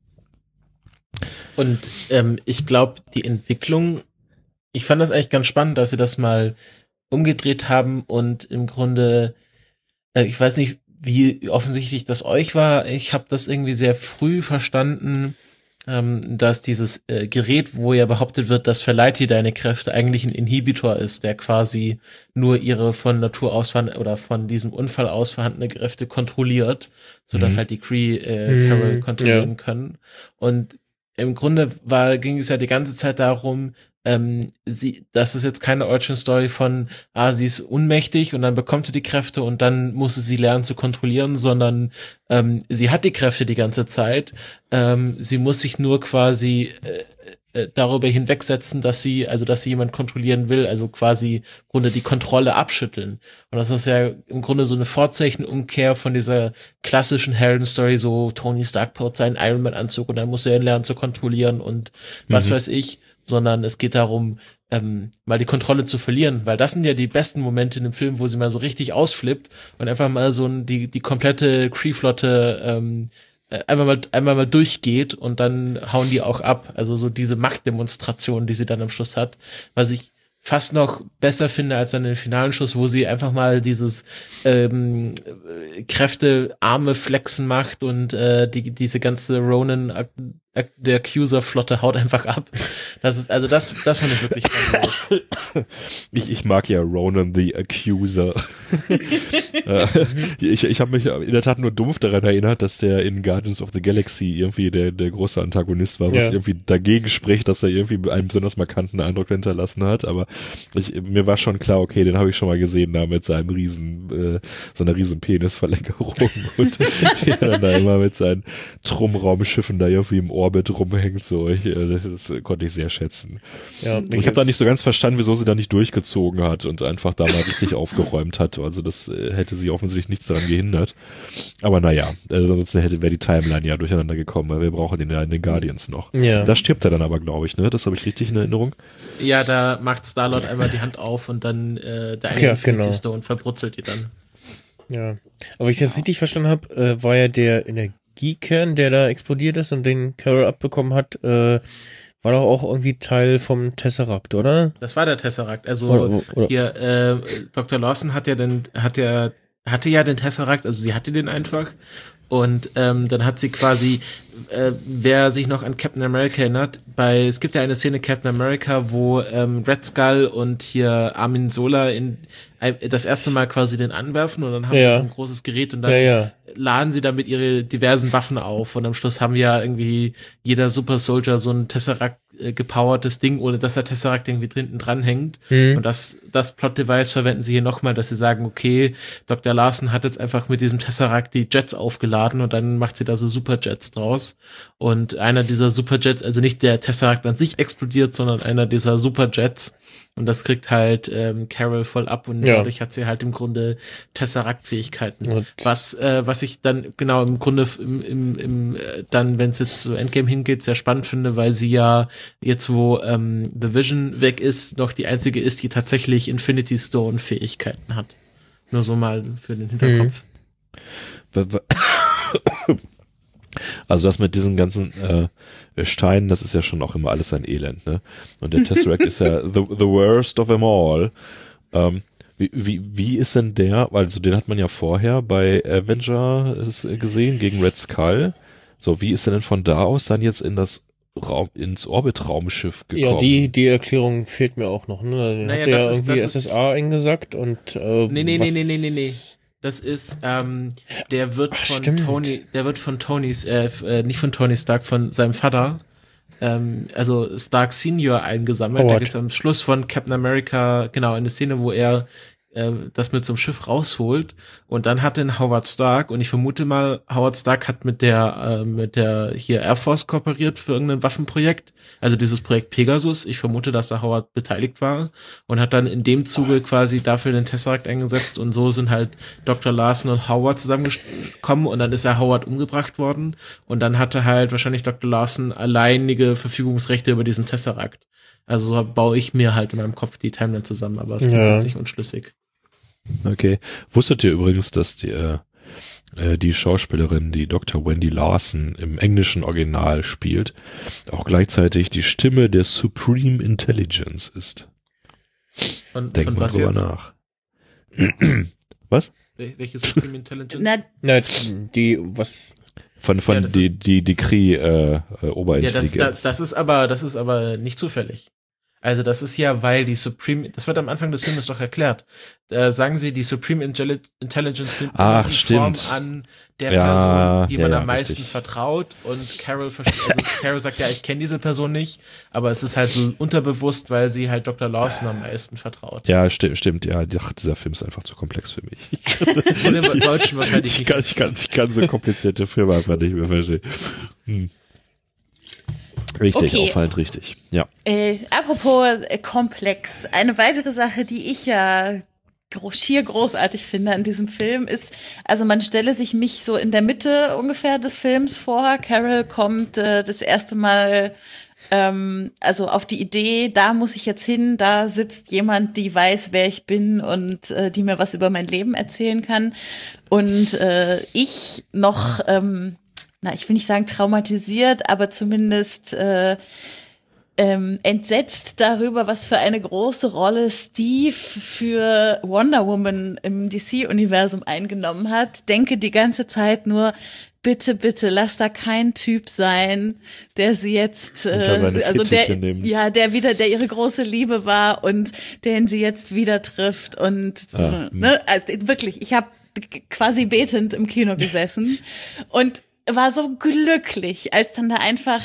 Und ähm, ich glaube, die Entwicklung, ich fand das eigentlich ganz spannend, dass sie das mal umgedreht haben und im Grunde, äh, ich weiß nicht, wie offensichtlich das euch war. Ich habe das irgendwie sehr früh verstanden, ähm, dass dieses äh, Gerät, wo ja behauptet wird, das verleiht dir deine Kräfte, eigentlich ein Inhibitor ist, der quasi nur ihre von Natur aus oder von diesem Unfall aus vorhandene Kräfte kontrolliert, sodass mhm. halt die Kree äh, Carol mhm, kontrollieren ja. können. Und im Grunde war, ging es ja die ganze Zeit darum, ähm, sie, das ist jetzt keine Origin-Story von, ah, sie ist unmächtig und dann bekommt sie die Kräfte und dann muss sie lernen zu kontrollieren, sondern ähm, sie hat die Kräfte die ganze Zeit. Ähm, sie muss sich nur quasi äh, äh, darüber hinwegsetzen, dass sie, also dass sie jemand kontrollieren will, also quasi im Grunde die Kontrolle abschütteln. Und das ist ja im Grunde so eine Vorzeichenumkehr von dieser klassischen Helden-Story, so Tony Stark baut seinen Iron Man-Anzug und dann muss er ihn lernen zu kontrollieren und was mhm. weiß ich. Sondern es geht darum, ähm, mal die Kontrolle zu verlieren, weil das sind ja die besten Momente in dem Film, wo sie mal so richtig ausflippt und einfach mal so die die komplette Kree-Flotte ähm, einmal mal einmal mal durchgeht und dann hauen die auch ab. Also so diese Machtdemonstration, die sie dann am Schluss hat, was ich fast noch besser finde als dann den finalen Schuss, wo sie einfach mal dieses ähm, Kräfte Arme flexen macht und äh, die diese ganze Ronin der Accuser-Flotte haut einfach ab. Das ist, also das, das fand ich wirklich grandios. Ich, ich mag ja Ronan the Accuser. ich ich habe mich in der Tat nur dumpf daran erinnert, dass der in Guardians of the Galaxy irgendwie der, der große Antagonist war, was Ja. irgendwie dagegen spricht, dass er irgendwie einen besonders markanten Eindruck hinterlassen hat. Aber ich, mir war schon klar, okay, den habe ich schon mal gesehen da mit seinem riesen, äh, seiner riesen Penisverlängerung und der dann da immer mit seinen Trummraumschiffen da irgendwie im Orbit rumhängt. So, ich, äh, das, das konnte ich sehr schätzen. Ja, Ich habe da nicht so ganz verstanden, wieso sie da nicht durchgezogen hat und einfach da mal richtig aufgeräumt hat. Also das äh, hätte sie offensichtlich nichts daran gehindert. Aber naja, äh, ansonsten hätte wäre die Timeline ja durcheinander gekommen, weil wir brauchen den ja in den Guardians noch. Ja. Da stirbt er dann aber, glaube ich, ne? Das habe ich richtig in Erinnerung. Ja, da macht Star-Lord einmal die Hand auf und dann äh, der eine Ja, Infinity genau. Stone verbrutzelt die dann. Ja. Aber wenn ich das richtig verstanden habe, äh, war ja der Energiekern, der da explodiert ist und den Carol abbekommen hat, äh, war doch auch irgendwie Teil vom Tesseract, oder? Das war der Tesseract. Also Oder- oder- hier, äh, Doktor Lawson hat ja den, hat ja, hatte ja den Tesseract, also sie hatte den einfach. Und ähm, dann hat sie quasi, äh, wer sich noch an Captain America erinnert, bei es gibt ja eine Szene Captain America, wo ähm, Red Skull und hier Armin Sola in äh, das erste Mal quasi den anwerfen und dann haben Ja. sie so ein großes Gerät und dann Ja, ja. laden sie damit ihre diversen Waffen auf und am Schluss haben ja irgendwie jeder Super Soldier so ein Tesseract äh, gepowertes Ding, ohne dass der Tesseract irgendwie drinnen dran hängt. Mhm. Und das, das Plot-Device verwenden sie hier nochmal, dass sie sagen, okay, Doktor Larsen hat jetzt einfach mit diesem Tesseract die Jets aufgeladen und dann macht sie da so Superjets draus. Und einer dieser Superjets, also nicht der Tesseract an sich explodiert, sondern einer dieser Superjets. Und das kriegt halt ähm, Carol voll ab und Ja. dadurch hat sie halt im Grunde Tesseract-Fähigkeiten. Und- Was, äh, was ich dann genau im Grunde f- im, im, im äh, dann, wenn es jetzt zu Endgame hingeht, sehr spannend finde, weil sie ja jetzt, wo ähm, The Vision weg ist, noch die einzige ist, die tatsächlich Infinity Stone Fähigkeiten hat. Nur so mal für den Hinterkopf. Also das mit diesen ganzen äh, Steinen, das ist ja schon auch immer alles ein Elend, ne? Und der Tesseract ist ja the, the worst of them all. Ähm, wie, wie, wie ist denn der, also den hat man ja vorher bei Avenger gesehen gegen Red Skull. So, wie ist er denn von da aus dann jetzt in das Raum, ins Orbit-Raumschiff gekommen? Ja, die, die Erklärung fehlt mir auch noch, ne? Den Naja, hat der das ja ist- irgendwie das ist- S S A eingesackt und äh, Nee, nee, nee, was- nee, nee, nee, nee. Das ist, ähm, der wird Ach, von stimmt. Tony, der wird von Tonys, äh, f- äh, nicht von Tony Stark, von seinem Vater, ähm, also Stark Senior eingesammelt. Da Howard. gibt's am Schluss von Captain America, genau, eine Szene, wo er äh, das mit so einem Schiff rausholt und dann hat den Howard Stark und ich vermute mal, Howard Stark hat mit der, äh, mit der hier Air Force kooperiert für irgendein Waffenprojekt, also dieses Projekt Pegasus. Ich vermute, dass da Howard beteiligt war und hat dann in dem Zuge quasi dafür den Tesseract eingesetzt und so sind halt Doktor Larsen und Howard zusammengekommen und dann ist er Howard umgebracht worden und dann hatte halt wahrscheinlich Doktor Larsen alleinige Verfügungsrechte über diesen Tesseract. Also so baue ich mir halt in meinem Kopf die Timeline zusammen, aber es klingt Ja. jetzt nicht unschlüssig. Okay. Wusstet ihr übrigens, dass die, äh, äh, die Schauspielerin, die Doktor Wendy Larson im englischen Original spielt, auch gleichzeitig die Stimme der Supreme Intelligence ist? Von, Denk von mal was drüber jetzt? nach. Was? Wel- Welches Supreme Intelligence? Na, Na, die, was, Von, von Ja, das die, die, die Kree, äh, äh, ja, das, Oberintelligenz. das, das ist aber, das ist aber nicht zufällig. Also das ist ja, weil die Supreme, das wird am Anfang des Filmes doch erklärt. Da sagen sie, die Supreme Intelli- Intelligence nimmt Ach, immer die stimmt. Form an der Ja, Person, die ja, man ja, am meisten richtig. vertraut. Und Carol versteht, also Carol sagt ja, ich kenne diese Person nicht, aber es ist halt so unterbewusst, weil sie halt Doktor Lawson am meisten vertraut. Ja, stimmt, stimmt, ja. Ach, dieser Film ist einfach zu komplex für mich. Und im Deutschen wahrscheinlich Ich nicht. kann, ich kann, ich kann so komplizierte Filme einfach nicht mehr verstehen. Hm. Richtig, Okay. auffallend richtig. Ja. Äh, apropos äh, komplex, eine weitere Sache, die ich ja gro- schier großartig finde an diesem Film ist, also man stelle sich mich so in der Mitte ungefähr des Films vor. Carol kommt äh, das erste Mal ähm, also auf die Idee, da muss ich jetzt hin, da sitzt jemand, die weiß, wer ich bin und äh, die mir was über mein Leben erzählen kann. Und äh, ich noch, ähm, na, ich will nicht sagen traumatisiert, aber zumindest äh, ähm, entsetzt darüber, was für eine große Rolle Steve für Wonder Woman im D C-Universum eingenommen hat. Denke die ganze Zeit nur, bitte, bitte, lass da kein Typ sein, der sie jetzt, Unter seine äh, also der, Fittiche nimmt. ja, der wieder, der ihre große Liebe war und den sie jetzt wieder trifft und so, Ah, ne, also wirklich, ich habe quasi betend im Kino gesessen und war so glücklich, als dann da einfach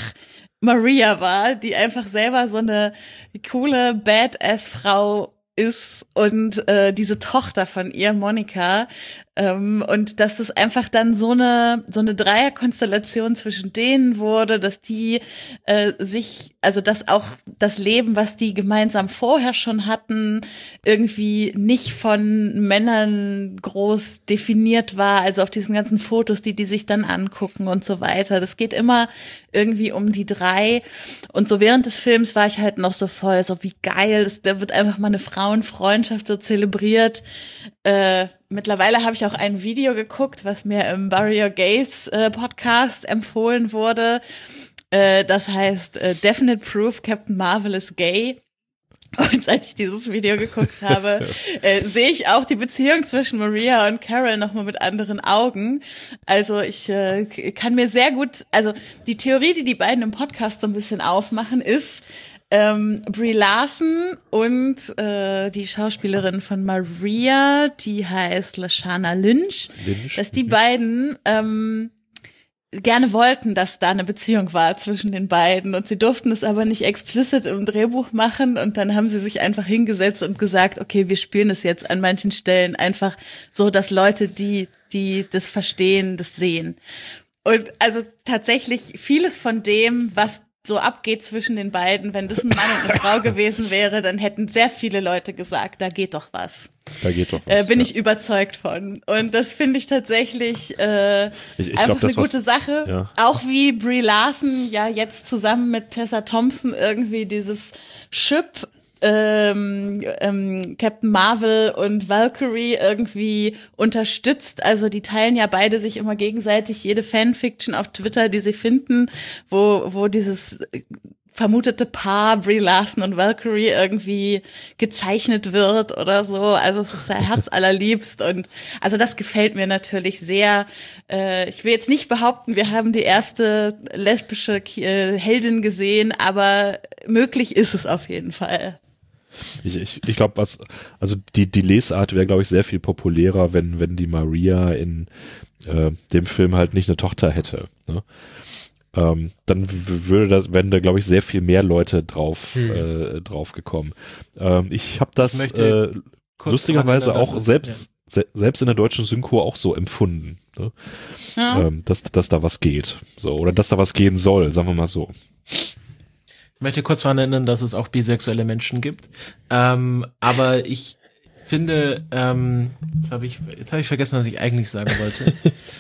Maria war, die einfach selber so eine coole Badass-Frau ist und äh, diese Tochter von ihr, Monica, ähm, und dass es einfach dann so eine so eine Dreierkonstellation zwischen denen wurde, dass die äh, sich, also dass auch das Leben, was die gemeinsam vorher schon hatten, irgendwie nicht von Männern groß definiert war, also auf diesen ganzen Fotos, die die sich dann angucken und so weiter. Das geht immer irgendwie um die drei und so während des Films war ich halt noch so voll, so wie geil, das, da wird einfach mal eine Frauenfreundschaft so zelebriert. Äh, mittlerweile habe ich auch ein Video geguckt, was mir im Bury Your Gays äh, Podcast empfohlen wurde. Äh, das heißt äh, Definite Proof Captain Marvel is gay. Und als ich dieses Video geguckt habe, äh, sehe ich auch die Beziehung zwischen Maria und Carol nochmal mit anderen Augen. Also ich äh, kann mir sehr gut, also die Theorie, die die beiden im Podcast so ein bisschen aufmachen, ist, ähm, Brie Larson und äh, die Schauspielerin von Maria, die heißt Lashana Lynch, Lynch. dass die beiden ähm, gerne wollten, dass da eine Beziehung war zwischen den beiden und sie durften es aber nicht explicit im Drehbuch machen und dann haben sie sich einfach hingesetzt und gesagt, okay, wir spielen es jetzt an manchen Stellen einfach so, dass Leute, die die das verstehen, das sehen. Und also tatsächlich vieles von dem, was so abgeht zwischen den beiden, wenn das ein Mann und eine Frau gewesen wäre, dann hätten sehr viele Leute gesagt, da geht doch was. Da geht doch was. Äh, bin ja. ich überzeugt von. Und das finde ich tatsächlich äh, Ich- ich einfach glaub, das, eine gute was- Sache. ja. Auch wie Brie Larson ja jetzt zusammen mit Tessa Thompson irgendwie dieses Ship ähm, ähm, Captain Marvel und Valkyrie irgendwie unterstützt. Also die teilen ja beide sich immer gegenseitig jede Fanfiction auf Twitter, die sie finden, wo wo dieses vermutete Paar Brie Larson und Valkyrie irgendwie gezeichnet wird oder so. Also es ist sehr herzallerliebst und also das gefällt mir natürlich sehr. Äh, ich will jetzt nicht behaupten, wir haben die erste lesbische äh, Heldin gesehen, aber möglich ist es auf jeden Fall. Ich, ich, ich glaube, was, also die, die Lesart wäre, glaube ich, sehr viel populärer, wenn, wenn die Maria in äh, dem Film halt nicht eine Tochter hätte. Ne? Ähm, dann w- würde das, wären da, glaube ich, sehr viel mehr Leute drauf, Hm. äh, drauf gekommen. Ähm, ich habe das Ich möchte äh, kurz lustigerweise dran erinnern, auch dass es- selbst, se selbst in der deutschen Synchro auch so empfunden, ne? Ja. ähm, dass, dass da was geht. So, oder dass da was gehen soll, sagen wir mal so. Ich möchte kurz daran erinnern, dass es auch bisexuelle Menschen gibt. Ähm, aber ich finde, ähm, jetzt habe ich, jetzt habe ich vergessen, was ich eigentlich sagen wollte.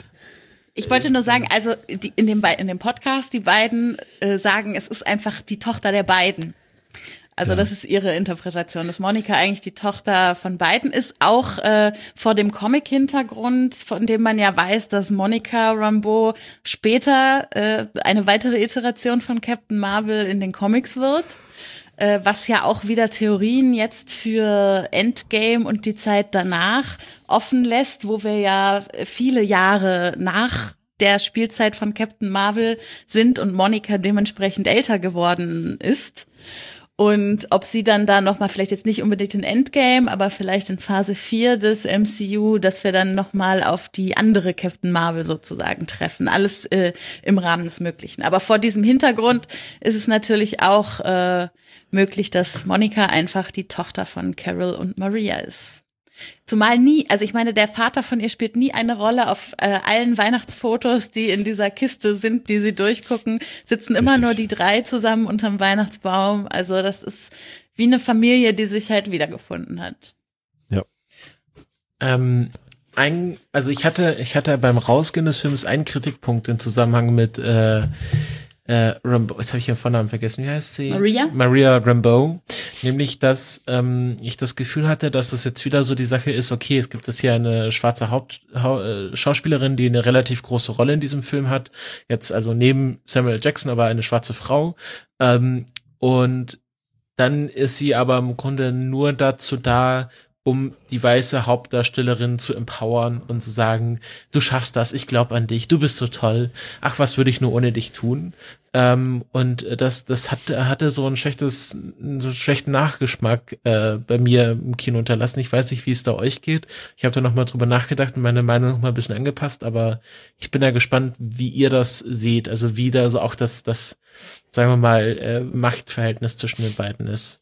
Ich wollte nur sagen, also die, in dem Be- in dem Podcast, die beiden äh, sagen, es ist einfach die Tochter der beiden. Also das ist ihre Interpretation, dass Monica eigentlich die Tochter von beiden ist, auch äh, vor dem Comic-Hintergrund, von dem man ja weiß, dass Monica Rambeau später äh, eine weitere Iteration von Captain Marvel in den Comics wird, äh, was ja auch wieder Theorien jetzt für Endgame und die Zeit danach offen lässt, wo wir ja viele Jahre nach der Spielzeit von Captain Marvel sind und Monica dementsprechend älter geworden ist. Und ob sie dann da nochmal, vielleicht jetzt nicht unbedingt in Endgame, aber vielleicht in Phase vier des M C U, dass wir dann nochmal auf die andere Captain Marvel sozusagen treffen. Alles äh, im Rahmen des Möglichen. Aber vor diesem Hintergrund ist es natürlich auch äh, möglich, dass Monica einfach die Tochter von Carol und Maria ist. Zumal nie, also ich meine, der Vater von ihr spielt nie eine Rolle auf äh, allen Weihnachtsfotos, die in dieser Kiste sind, die sie durchgucken, sitzen immer Richtig. nur die drei zusammen unterm Weihnachtsbaum. Also das ist wie eine Familie, die sich halt wiedergefunden hat. Ja. Ähm, ein, also ich hatte, ich hatte beim Rausgehen des Films einen Kritikpunkt im Zusammenhang mit äh, äh, Rambeau, jetzt habe ich ihren Vornamen vergessen, wie heißt sie? Maria? Maria Rambeau, nämlich, dass ähm, ich das Gefühl hatte, dass das jetzt wieder so die Sache ist, okay, es gibt es hier eine schwarze Haupt Hau äh, Schauspielerin, die eine relativ große Rolle in diesem Film hat, jetzt also neben Samuel Jackson, aber eine schwarze Frau, ähm, und dann ist sie aber im Grunde nur dazu da, um die weiße Hauptdarstellerin zu empowern und zu sagen, du schaffst das, ich glaube an dich, du bist so toll, ach, was würde ich nur ohne dich tun? Ähm, und das das hat, hatte so ein schlechtes, so einen schlechten Nachgeschmack äh, bei mir im Kino hinterlassen. Ich weiß nicht, wie es da euch geht. Ich habe da nochmal drüber nachgedacht und meine Meinung nochmal ein bisschen angepasst, aber ich bin da gespannt, wie ihr das seht, also wie da so auch das, das, sagen wir mal, äh, Machtverhältnis zwischen den beiden ist.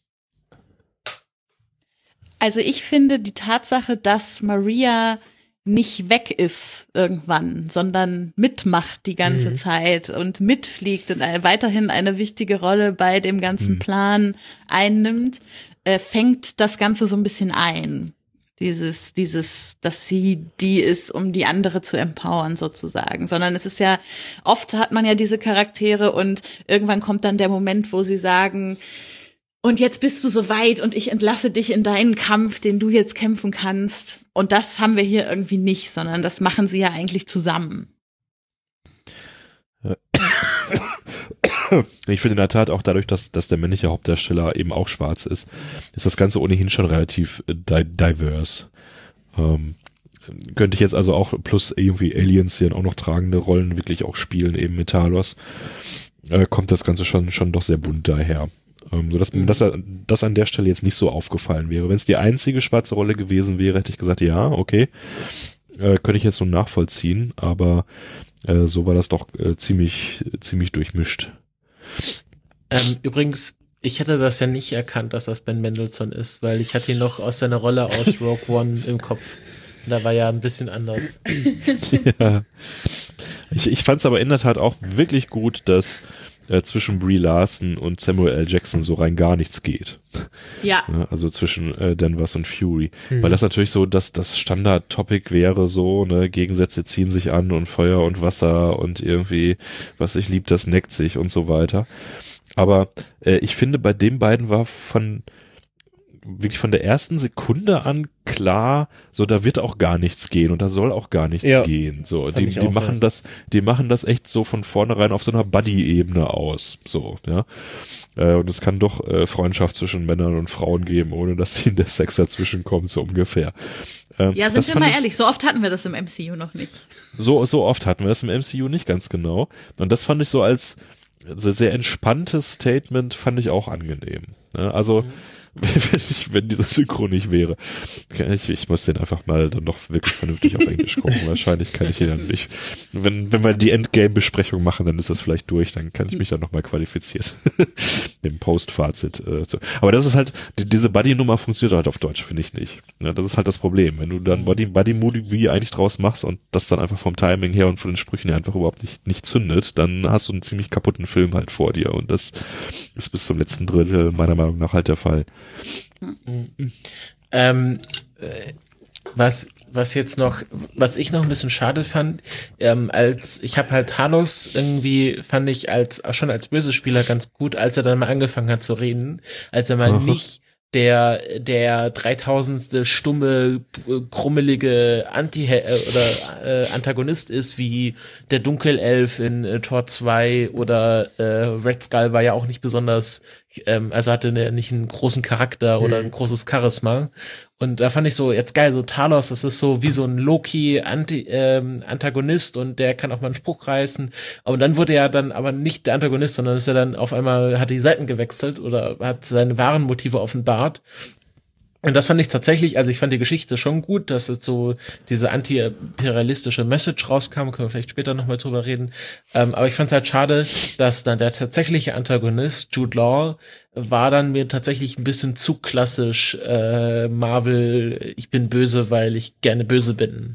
Also ich finde die Tatsache, dass Maria nicht weg ist irgendwann, sondern mitmacht die ganze Mhm. Zeit und mitfliegt und eine, weiterhin eine wichtige Rolle bei dem ganzen Mhm. Plan einnimmt, äh, fängt das Ganze so ein bisschen ein. Dieses, dieses, dass sie die ist, um die andere zu empowern sozusagen, sondern es ist ja, oft hat man ja diese Charaktere und irgendwann kommt dann der Moment, wo sie sagen, und jetzt bist du so weit und ich entlasse dich in deinen Kampf, den du jetzt kämpfen kannst. Und das haben wir hier irgendwie nicht, sondern das machen sie ja eigentlich zusammen. Ich finde in der Tat auch dadurch, dass, dass der männliche Hauptdarsteller eben auch schwarz ist, ist das Ganze ohnehin schon relativ äh, di- diverse. Ähm, könnte ich jetzt also auch plus irgendwie Aliens, die dann auch noch tragende Rollen wirklich auch spielen, eben mit Talos, äh, kommt das Ganze schon, schon doch sehr bunt daher. Ähm, so dass mir das, das an der Stelle jetzt nicht so aufgefallen wäre. Wenn es die einzige schwarze Rolle gewesen wäre, hätte ich gesagt, ja, okay, äh, könnte ich jetzt so nachvollziehen, aber äh, so war das doch äh, ziemlich, ziemlich durchmischt. Ähm, übrigens, ich hätte das ja nicht erkannt, dass das Ben Mendelsohn ist, weil ich hatte ihn noch aus seiner Rolle aus Rogue One im Kopf. Da war ja ein bisschen anders. Ja. Ich, ich fand es aber in der Tat auch wirklich gut, dass äh, zwischen Brie Larson und Samuel L. Jackson so rein gar nichts geht. Ja. Ja, also zwischen äh, Danvers und Fury. Mhm. Weil das natürlich so dass das Standard-Topic wäre, so, ne, Gegensätze ziehen sich an und Feuer und Wasser und irgendwie, was ich lieb, das neckt sich und so weiter. Aber äh, ich finde, bei den beiden war von wirklich von der ersten Sekunde an klar, so da wird auch gar nichts gehen und da soll auch gar nichts Ja, gehen. So, fand die, ich die auch, machen ja. das, die machen das echt so von vornherein auf so einer Buddy-Ebene aus. So, ja. Äh, und es kann doch äh, Freundschaft zwischen Männern und Frauen geben, ohne dass ihnen der Sex dazwischen kommt, so ungefähr. Ähm, Ja, sind das wir fand mal ich- ehrlich, so oft hatten wir das im M C U noch nicht. so, so oft hatten wir das im M C U nicht ganz genau. Und das fand ich so als sehr, sehr entspanntes Statement, fand ich auch angenehm. Ne? Also, wenn, ich, wenn dieser Synchro nicht wäre. Ich, ich muss den einfach mal dann doch wirklich vernünftig auf Englisch gucken. Wahrscheinlich kann ich ihn dann nicht. Wenn, wenn wir die Endgame-Besprechung machen, dann ist das vielleicht durch, dann kann ich mich dann nochmal qualifiziert. Im Post-Fazit. Äh, so. Aber das ist halt, die, diese Buddy-Nummer funktioniert halt auf Deutsch, finde ich nicht. Ja, das ist halt das Problem. Wenn du dann Buddy, Buddy-Movie eigentlich draus machst und das dann einfach vom Timing her und von den Sprüchen her einfach überhaupt nicht, nicht zündet, dann hast du einen ziemlich kaputten Film halt vor dir und das ist bis zum letzten Drittel meiner Meinung nach halt der Fall. Ähm, äh, was was jetzt noch, was ich noch ein bisschen schade fand, ähm, als ich habe halt Talos irgendwie fand ich als schon als böse Spieler ganz gut, als er dann mal angefangen hat zu reden, als er mal Aha. nicht der der dreitausendste stumme äh, krummelige Anti äh, oder äh, Antagonist ist wie der Dunkelelf in äh, Tor zwei oder äh, Red Skull war ja auch nicht besonders ähm, also hatte ne, nicht einen großen Charakter oder ein großes Charisma. Und da fand ich so, jetzt geil, so Talos, das ist so wie so ein Loki Anti, ähm, Antagonist und der kann auch mal einen Spruch reißen. Und dann wurde er dann aber nicht der Antagonist, sondern ist er dann auf einmal, hat die Seiten gewechselt oder hat seine wahren Motive offenbart. Und das fand ich tatsächlich, also ich fand die Geschichte schon gut, dass jetzt so diese anti-imperialistische Message rauskam, können wir vielleicht später nochmal drüber reden. Ähm, aber ich fand es halt schade, dass dann der tatsächliche Antagonist, Jude Law, war dann mir tatsächlich ein bisschen zu klassisch äh, Marvel, ich bin böse, weil ich gerne böse bin.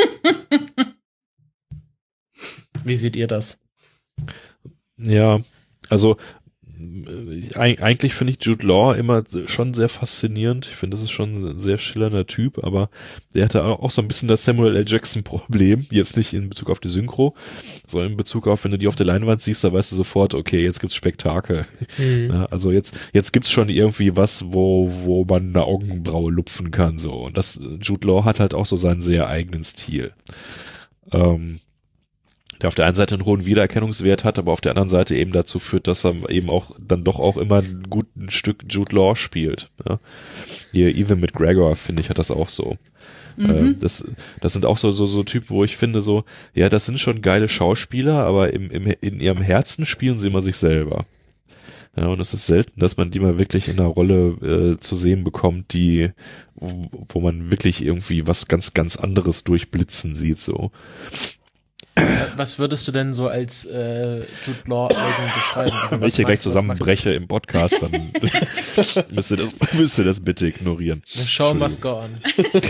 Wie seht ihr das? Ja, also äh, eigentlich finde ich Jude Law immer schon sehr faszinierend. Ich finde, das ist schon ein sehr schillernder Typ, aber der hatte auch so ein bisschen das Samuel L. Jackson-Problem. Jetzt nicht in Bezug auf die Synchro, sondern in Bezug auf, wenn du die auf der Leinwand siehst, da weißt du sofort, okay, jetzt gibt's Spektakel. Mhm. Ja, also jetzt, jetzt gibt's schon irgendwie was, wo, wo man eine Augenbraue lupfen kann, so. Und das, Jude Law hat halt auch so seinen sehr eigenen Stil. Ähm, der auf der einen Seite einen hohen Wiedererkennungswert hat, aber auf der anderen Seite eben dazu führt, dass er eben auch dann doch auch immer ein gutes Stück Jude Law spielt. Ja. Hier Ewan McGregor, finde ich, hat das auch so. Mhm. Äh, das, das sind auch so, so, so Typen, wo ich finde so, ja, das sind schon geile Schauspieler, aber im, im, in ihrem Herzen spielen sie immer sich selber. Ja, und es ist selten, dass man die mal wirklich in einer Rolle äh, zu sehen bekommt, die, wo, wo man wirklich irgendwie was ganz, ganz anderes durchblitzen sieht, so. Was würdest du denn so als äh, Jude Law-Augen beschreiben? Also wenn ich hier gleich zusammenbreche im Podcast, dann müsst ihr das, müsst ihr das bitte ignorieren. The show must go on.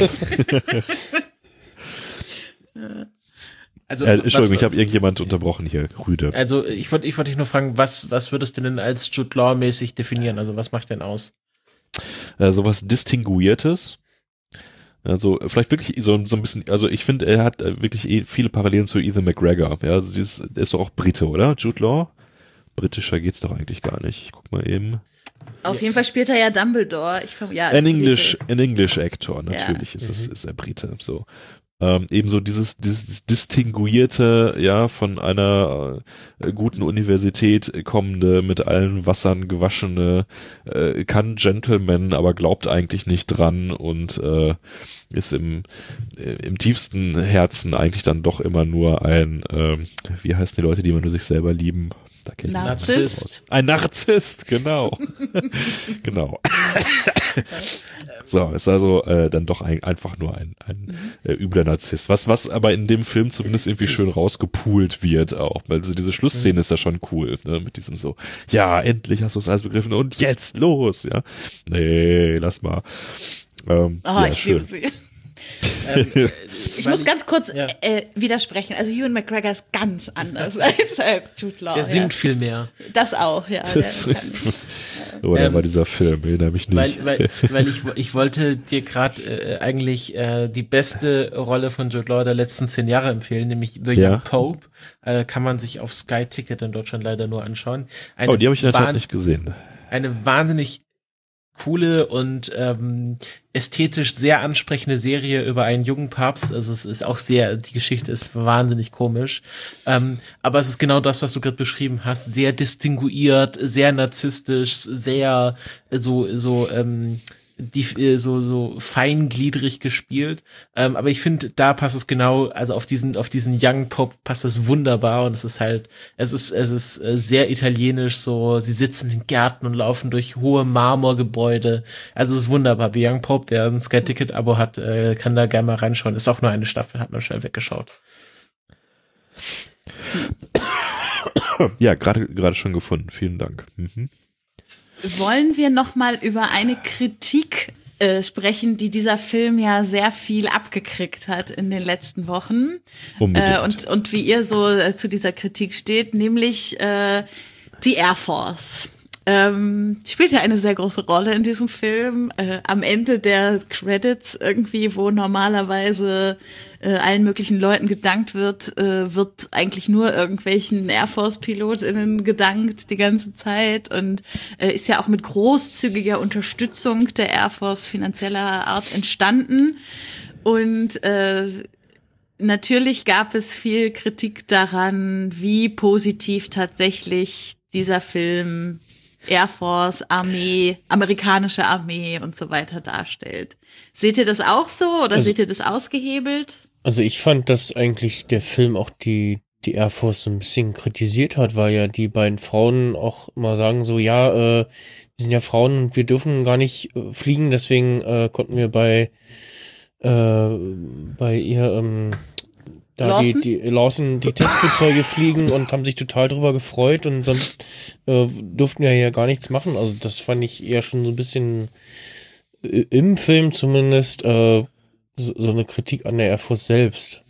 Also, äh, Entschuldigung, was, ich habe irgendjemand unterbrochen hier, Rüde. Also ich wollte ich wollte dich nur fragen, was was würdest du denn als Jude Law-mäßig definieren? Also was macht denn aus? Äh, sowas Distinguiertes. Also vielleicht wirklich so, so ein bisschen, also ich finde, er hat wirklich eh viele Parallelen zu Ewan McGregor. Ja, also dieses, der ist doch auch Brite, oder? Jude Law? Britischer geht's doch eigentlich gar nicht. Ich guck mal eben. Auf jeden Fall spielt er ja Dumbledore. Ich, ja, ein English, ein English Actor, natürlich ja. ist es, Mhm. ist er Brite, so. Ähm, ebenso dieses, dieses distinguierte, ja, von einer äh, guten Universität kommende, mit allen Wassern gewaschene, äh, kann Gentleman, aber glaubt eigentlich nicht dran und äh, ist im äh, im tiefsten Herzen eigentlich dann doch immer nur ein, äh, wie heißen die Leute, die immer nur sich selber lieben? Da kennt man das Narzisst. aus. Ein Narzisst, genau. Genau. So, ist also äh, dann doch ein, einfach nur ein, ein äh, übler Narzisst. Was, was aber in dem Film zumindest irgendwie schön rausgepoolt wird auch. Weil also diese Schlussszene ist ja schon cool, ne? Mit diesem so, ja, endlich hast du es alles begriffen und jetzt los, ja. Nee, lass mal. Ähm, Oh, ja, ich schön. liebe sie. Ähm, Ich weil muss ganz kurz ja. äh, widersprechen. Also Ewan McGregor ist ganz anders als, als Jude Law. Der singt ja. viel mehr. Das auch, ja. Der kann, Oder Ähm, war dieser Film, erinnere mich nicht. Weil, weil, weil ich, ich wollte dir gerade äh, eigentlich äh, die beste Rolle von Jude Law der letzten zehn Jahre empfehlen, nämlich The Ja. Young Pope. Äh, kann man sich auf Sky Ticket in Deutschland leider nur anschauen. Eine Oh, die habe ich in der Tat wahn- nicht gesehen. Eine wahnsinnig coole und ähm, ästhetisch sehr ansprechende Serie über einen jungen Papst. Also es ist auch sehr, die Geschichte ist wahnsinnig komisch. Ähm, aber es ist genau das, was du gerade beschrieben hast. Sehr distinguiert, sehr narzisstisch, sehr äh, so, so, ähm, die äh, so so feingliedrig gespielt, ähm, aber ich finde, da passt es genau, also auf diesen auf diesen Young Pope passt es wunderbar und es ist halt, es ist es ist äh, sehr italienisch, so sie sitzen in Gärten und laufen durch hohe Marmorgebäude, also es ist wunderbar. The Young Pope, der ein Sky Ticket Abo hat, äh, kann da gerne mal reinschauen. Ist auch nur eine Staffel, hat man schnell weggeschaut. Ja, gerade gerade schon gefunden. Vielen Dank. Mhm. Wollen wir noch mal über eine Kritik äh, sprechen, die dieser Film ja sehr viel abgekriegt hat in den letzten Wochen? Unbedingt. Äh, und, und wie ihr so äh, zu dieser Kritik steht, nämlich äh, die Air Force. Ähm, spielt ja eine sehr große Rolle in diesem Film. Äh, am Ende der Credits irgendwie, wo normalerweise äh, allen möglichen Leuten gedankt wird, äh, wird eigentlich nur irgendwelchen Air Force-PilotInnen gedankt die ganze Zeit und äh, ist ja auch mit großzügiger Unterstützung der Air Force finanzieller Art entstanden. Und äh, natürlich gab es viel Kritik daran, wie positiv tatsächlich dieser Film Air Force, Armee, amerikanische Armee und so weiter darstellt. Seht ihr das auch so oder Also- seht ihr das ausgehebelt? Also ich fand, dass eigentlich der Film auch die die Air Force so ein bisschen kritisiert hat, weil ja die beiden Frauen auch immer sagen so, ja, äh, wir sind ja Frauen und wir dürfen gar nicht äh, fliegen, deswegen äh, konnten wir bei äh, bei ihr ähm, da Lawson? die, die Lawson die Testflugzeuge fliegen und haben sich total drüber gefreut und sonst äh, durften wir ja gar nichts machen. Also das fand ich eher schon so ein bisschen äh, im Film zumindest äh, so, so eine Kritik an der Air Force selbst.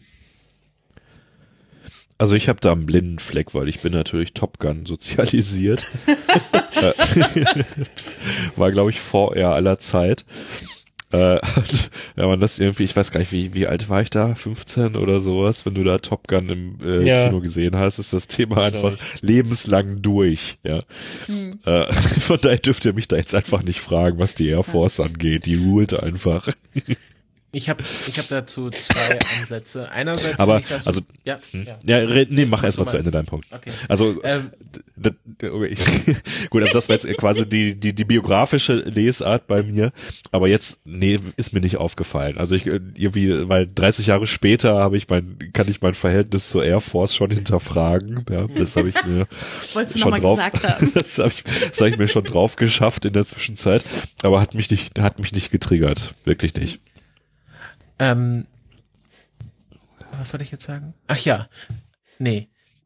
Also ich habe da einen blinden Fleck, weil ich bin natürlich Top Gun sozialisiert. Äh, das war, glaube ich, vor eher aller Zeit. Äh, ja, man das irgendwie, ich weiß gar nicht, wie, wie alt war ich da? fünfzehn oder sowas? Wenn du da Top Gun im äh, Ja. Kino gesehen hast, ist das Thema Das glaub einfach lebenslang durch. Ja. Hm. Äh, von daher dürft ihr mich da jetzt einfach nicht fragen, was die Air Force angeht. Die ruht einfach. Ich habe ich hab dazu zwei Ansätze. Einerseits aber, finde ich das, also, ja, hm? ja. ja, red, nee, mach Was erstmal du zu Ende meinst. deinen Punkt. Okay. Also, Ähm, d- d- okay, ich, gut, also das war jetzt quasi die, die, die biografische Lesart bei mir, aber jetzt, nee, ist mir nicht aufgefallen. Also ich, irgendwie, weil dreißig Jahre später habe ich mein, kann ich mein Verhältnis zur Air Force schon hinterfragen, ja, das habe ich mir Das wolltest du schon nochmal drauf, gesagt haben. das habe ich, das habe ich mir schon drauf geschafft in der Zwischenzeit, aber hat mich nicht, hat mich nicht getriggert, wirklich nicht. Ähm, was soll ich jetzt sagen? Ach ja, nee.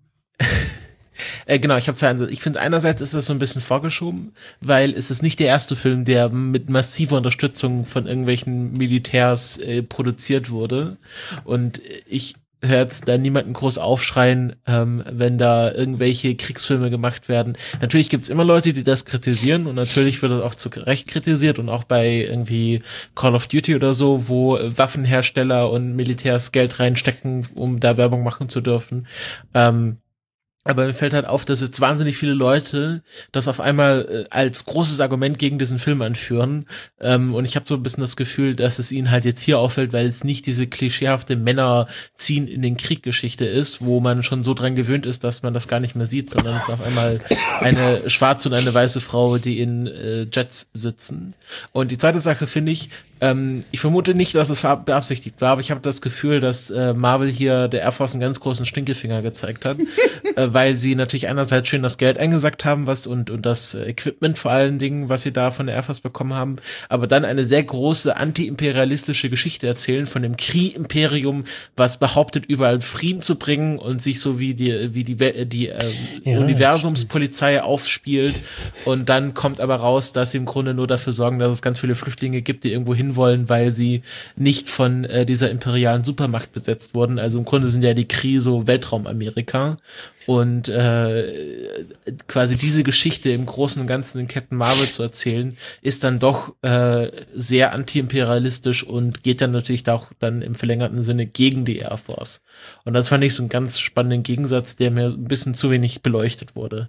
äh, genau, ich habe zwei Ansätze. Ich finde, einerseits ist das so ein bisschen vorgeschoben, weil es ist nicht der erste Film, der mit massiver Unterstützung von irgendwelchen Militärs äh, produziert wurde. Und ich höre jetzt da niemanden groß aufschreien, ähm, wenn da irgendwelche Kriegsfilme gemacht werden. Natürlich gibt's immer Leute, die das kritisieren und natürlich wird das auch zu Recht kritisiert und auch bei irgendwie Call of Duty oder so, wo Waffenhersteller und Militärs Geld reinstecken, um da Werbung machen zu dürfen. Ähm, Aber mir fällt halt auf, dass jetzt wahnsinnig viele Leute das auf einmal äh, als großes Argument gegen diesen Film anführen. Ähm, und ich habe so ein bisschen das Gefühl, dass es ihnen halt jetzt hier auffällt, weil es nicht diese klischeehafte Männer ziehen in den Krieg-Geschichte ist, wo man schon so dran gewöhnt ist, dass man das gar nicht mehr sieht, sondern es ist auf einmal eine schwarze und eine weiße Frau, die in äh, Jets sitzen. Und die zweite Sache finde ich, ähm, ich vermute nicht, dass es beabsichtigt war, aber ich habe das Gefühl, dass äh, Marvel hier der Air Force einen ganz großen Stinkefinger gezeigt hat, äh, weil sie natürlich einerseits schön das Geld eingesackt haben, was und und das Equipment vor allen Dingen, was sie da von der Air Force bekommen haben, aber dann eine sehr große anti-imperialistische Geschichte erzählen von dem Kree-Imperium, was behauptet, überall Frieden zu bringen und sich so wie die wie die die, die äh, Ja, Universumspolizei aufspielt und dann kommt aber raus, dass sie im Grunde nur dafür sorgen, dass es ganz viele Flüchtlinge gibt, die irgendwo hin wollen, weil sie nicht von äh, dieser imperialen Supermacht besetzt wurden. Also im Grunde sind ja die Kree so Weltraumamerika. Und äh, quasi diese Geschichte im Großen und Ganzen in Captain Marvel zu erzählen, ist dann doch äh, sehr anti-imperialistisch und geht dann natürlich auch dann im verlängerten Sinne gegen die Air Force. Und das fand ich so einen ganz spannenden Gegensatz, der mir ein bisschen zu wenig beleuchtet wurde.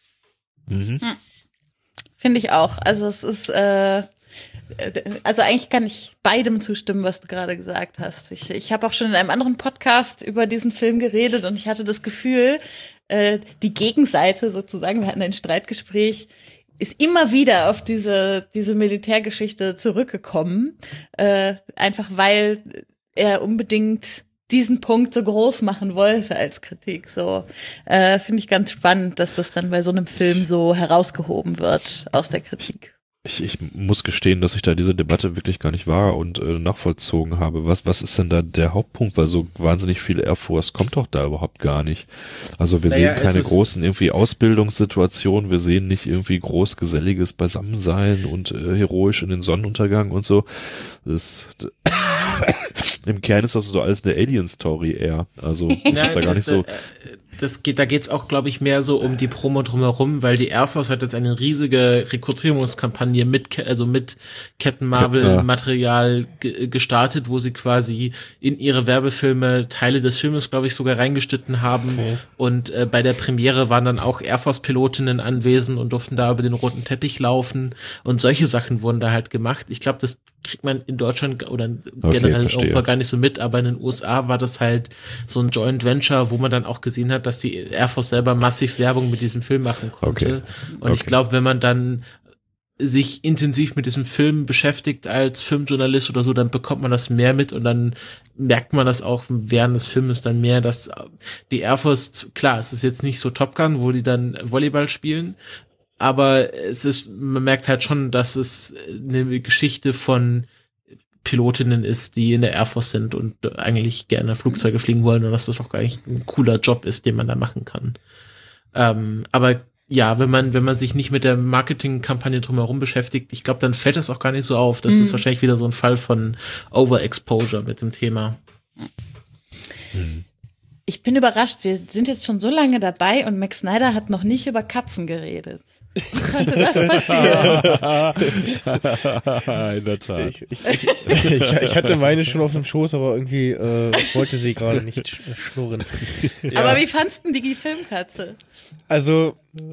Mhm. Hm. Finde ich auch. Also es ist äh Also eigentlich kann ich beidem zustimmen, was du gerade gesagt hast. Ich, ich habe auch schon in einem anderen Podcast über diesen Film geredet und ich hatte das Gefühl, äh, die Gegenseite sozusagen, wir hatten ein Streitgespräch, ist immer wieder auf diese diese Militärgeschichte zurückgekommen, äh, einfach weil er unbedingt diesen Punkt so groß machen wollte als Kritik. So äh, finde ich ganz spannend, dass das dann bei so einem Film so herausgehoben wird aus der Kritik. Ich, ich muss gestehen, dass ich da diese Debatte wirklich gar nicht war und äh, nachvollzogen habe. Was, was ist denn da der Hauptpunkt? Weil so wahnsinnig viel Air Force kommt doch da überhaupt gar nicht. Also wir Naja, sehen keine es ist- großen irgendwie Ausbildungssituationen, wir sehen nicht irgendwie groß geselliges Beisammensein und äh, heroisch in den Sonnenuntergang und so. Das, im Kern ist das so alles eine Alien-Story eher. Also ich hab da gar nicht so. Das geht, da geht's auch, glaube ich, mehr so um die Promo drumherum, weil die Air Force hat jetzt eine riesige Rekrutierungskampagne mit, also mit Captain Marvel Ja. Material ge- gestartet, wo sie quasi in ihre Werbefilme Teile des Filmes, glaube ich, sogar reingeschnitten haben. Okay. Und äh, bei der Premiere waren dann auch Air Force Pilotinnen anwesend und durften da über den roten Teppich laufen. Und solche Sachen wurden da halt gemacht. Ich glaube, das kriegt man in Deutschland oder generell in verstehe. Europa gar nicht so mit, aber in den U S A war das halt so ein Joint Venture, wo man dann auch gesehen hat, dass die Air Force selber massiv Werbung mit diesem Film machen konnte. Okay. Und ich Okay. glaube, wenn man dann sich intensiv mit diesem Film beschäftigt als Filmjournalist oder so, dann bekommt man das mehr mit und dann merkt man das auch während des Filmes dann mehr, dass die Air Force, klar, es ist jetzt nicht so Top Gun, wo die dann Volleyball spielen, aber es ist, man merkt halt schon, dass es eine Geschichte von Pilotinnen ist, die in der Air Force sind und eigentlich gerne Flugzeuge fliegen wollen und dass das auch gar nicht ein cooler Job ist, den man da machen kann. Ähm, aber ja, wenn man wenn man sich nicht mit der Marketingkampagne drumherum beschäftigt, ich glaube, dann fällt das auch gar nicht so auf. Das Mhm. ist wahrscheinlich wieder so ein Fall von Overexposure mit dem Thema. Ich bin überrascht, wir sind jetzt schon so lange dabei und Max Snyder hat noch nicht über Katzen geredet. Wie konnte das passieren? In der Tat. Ich, ich, ich, ich, ich hatte meine schon auf dem Schoß, aber irgendwie äh, wollte sie gerade nicht sch- schnurren. Ja. Aber wie fandst du die Filmkatze? Also,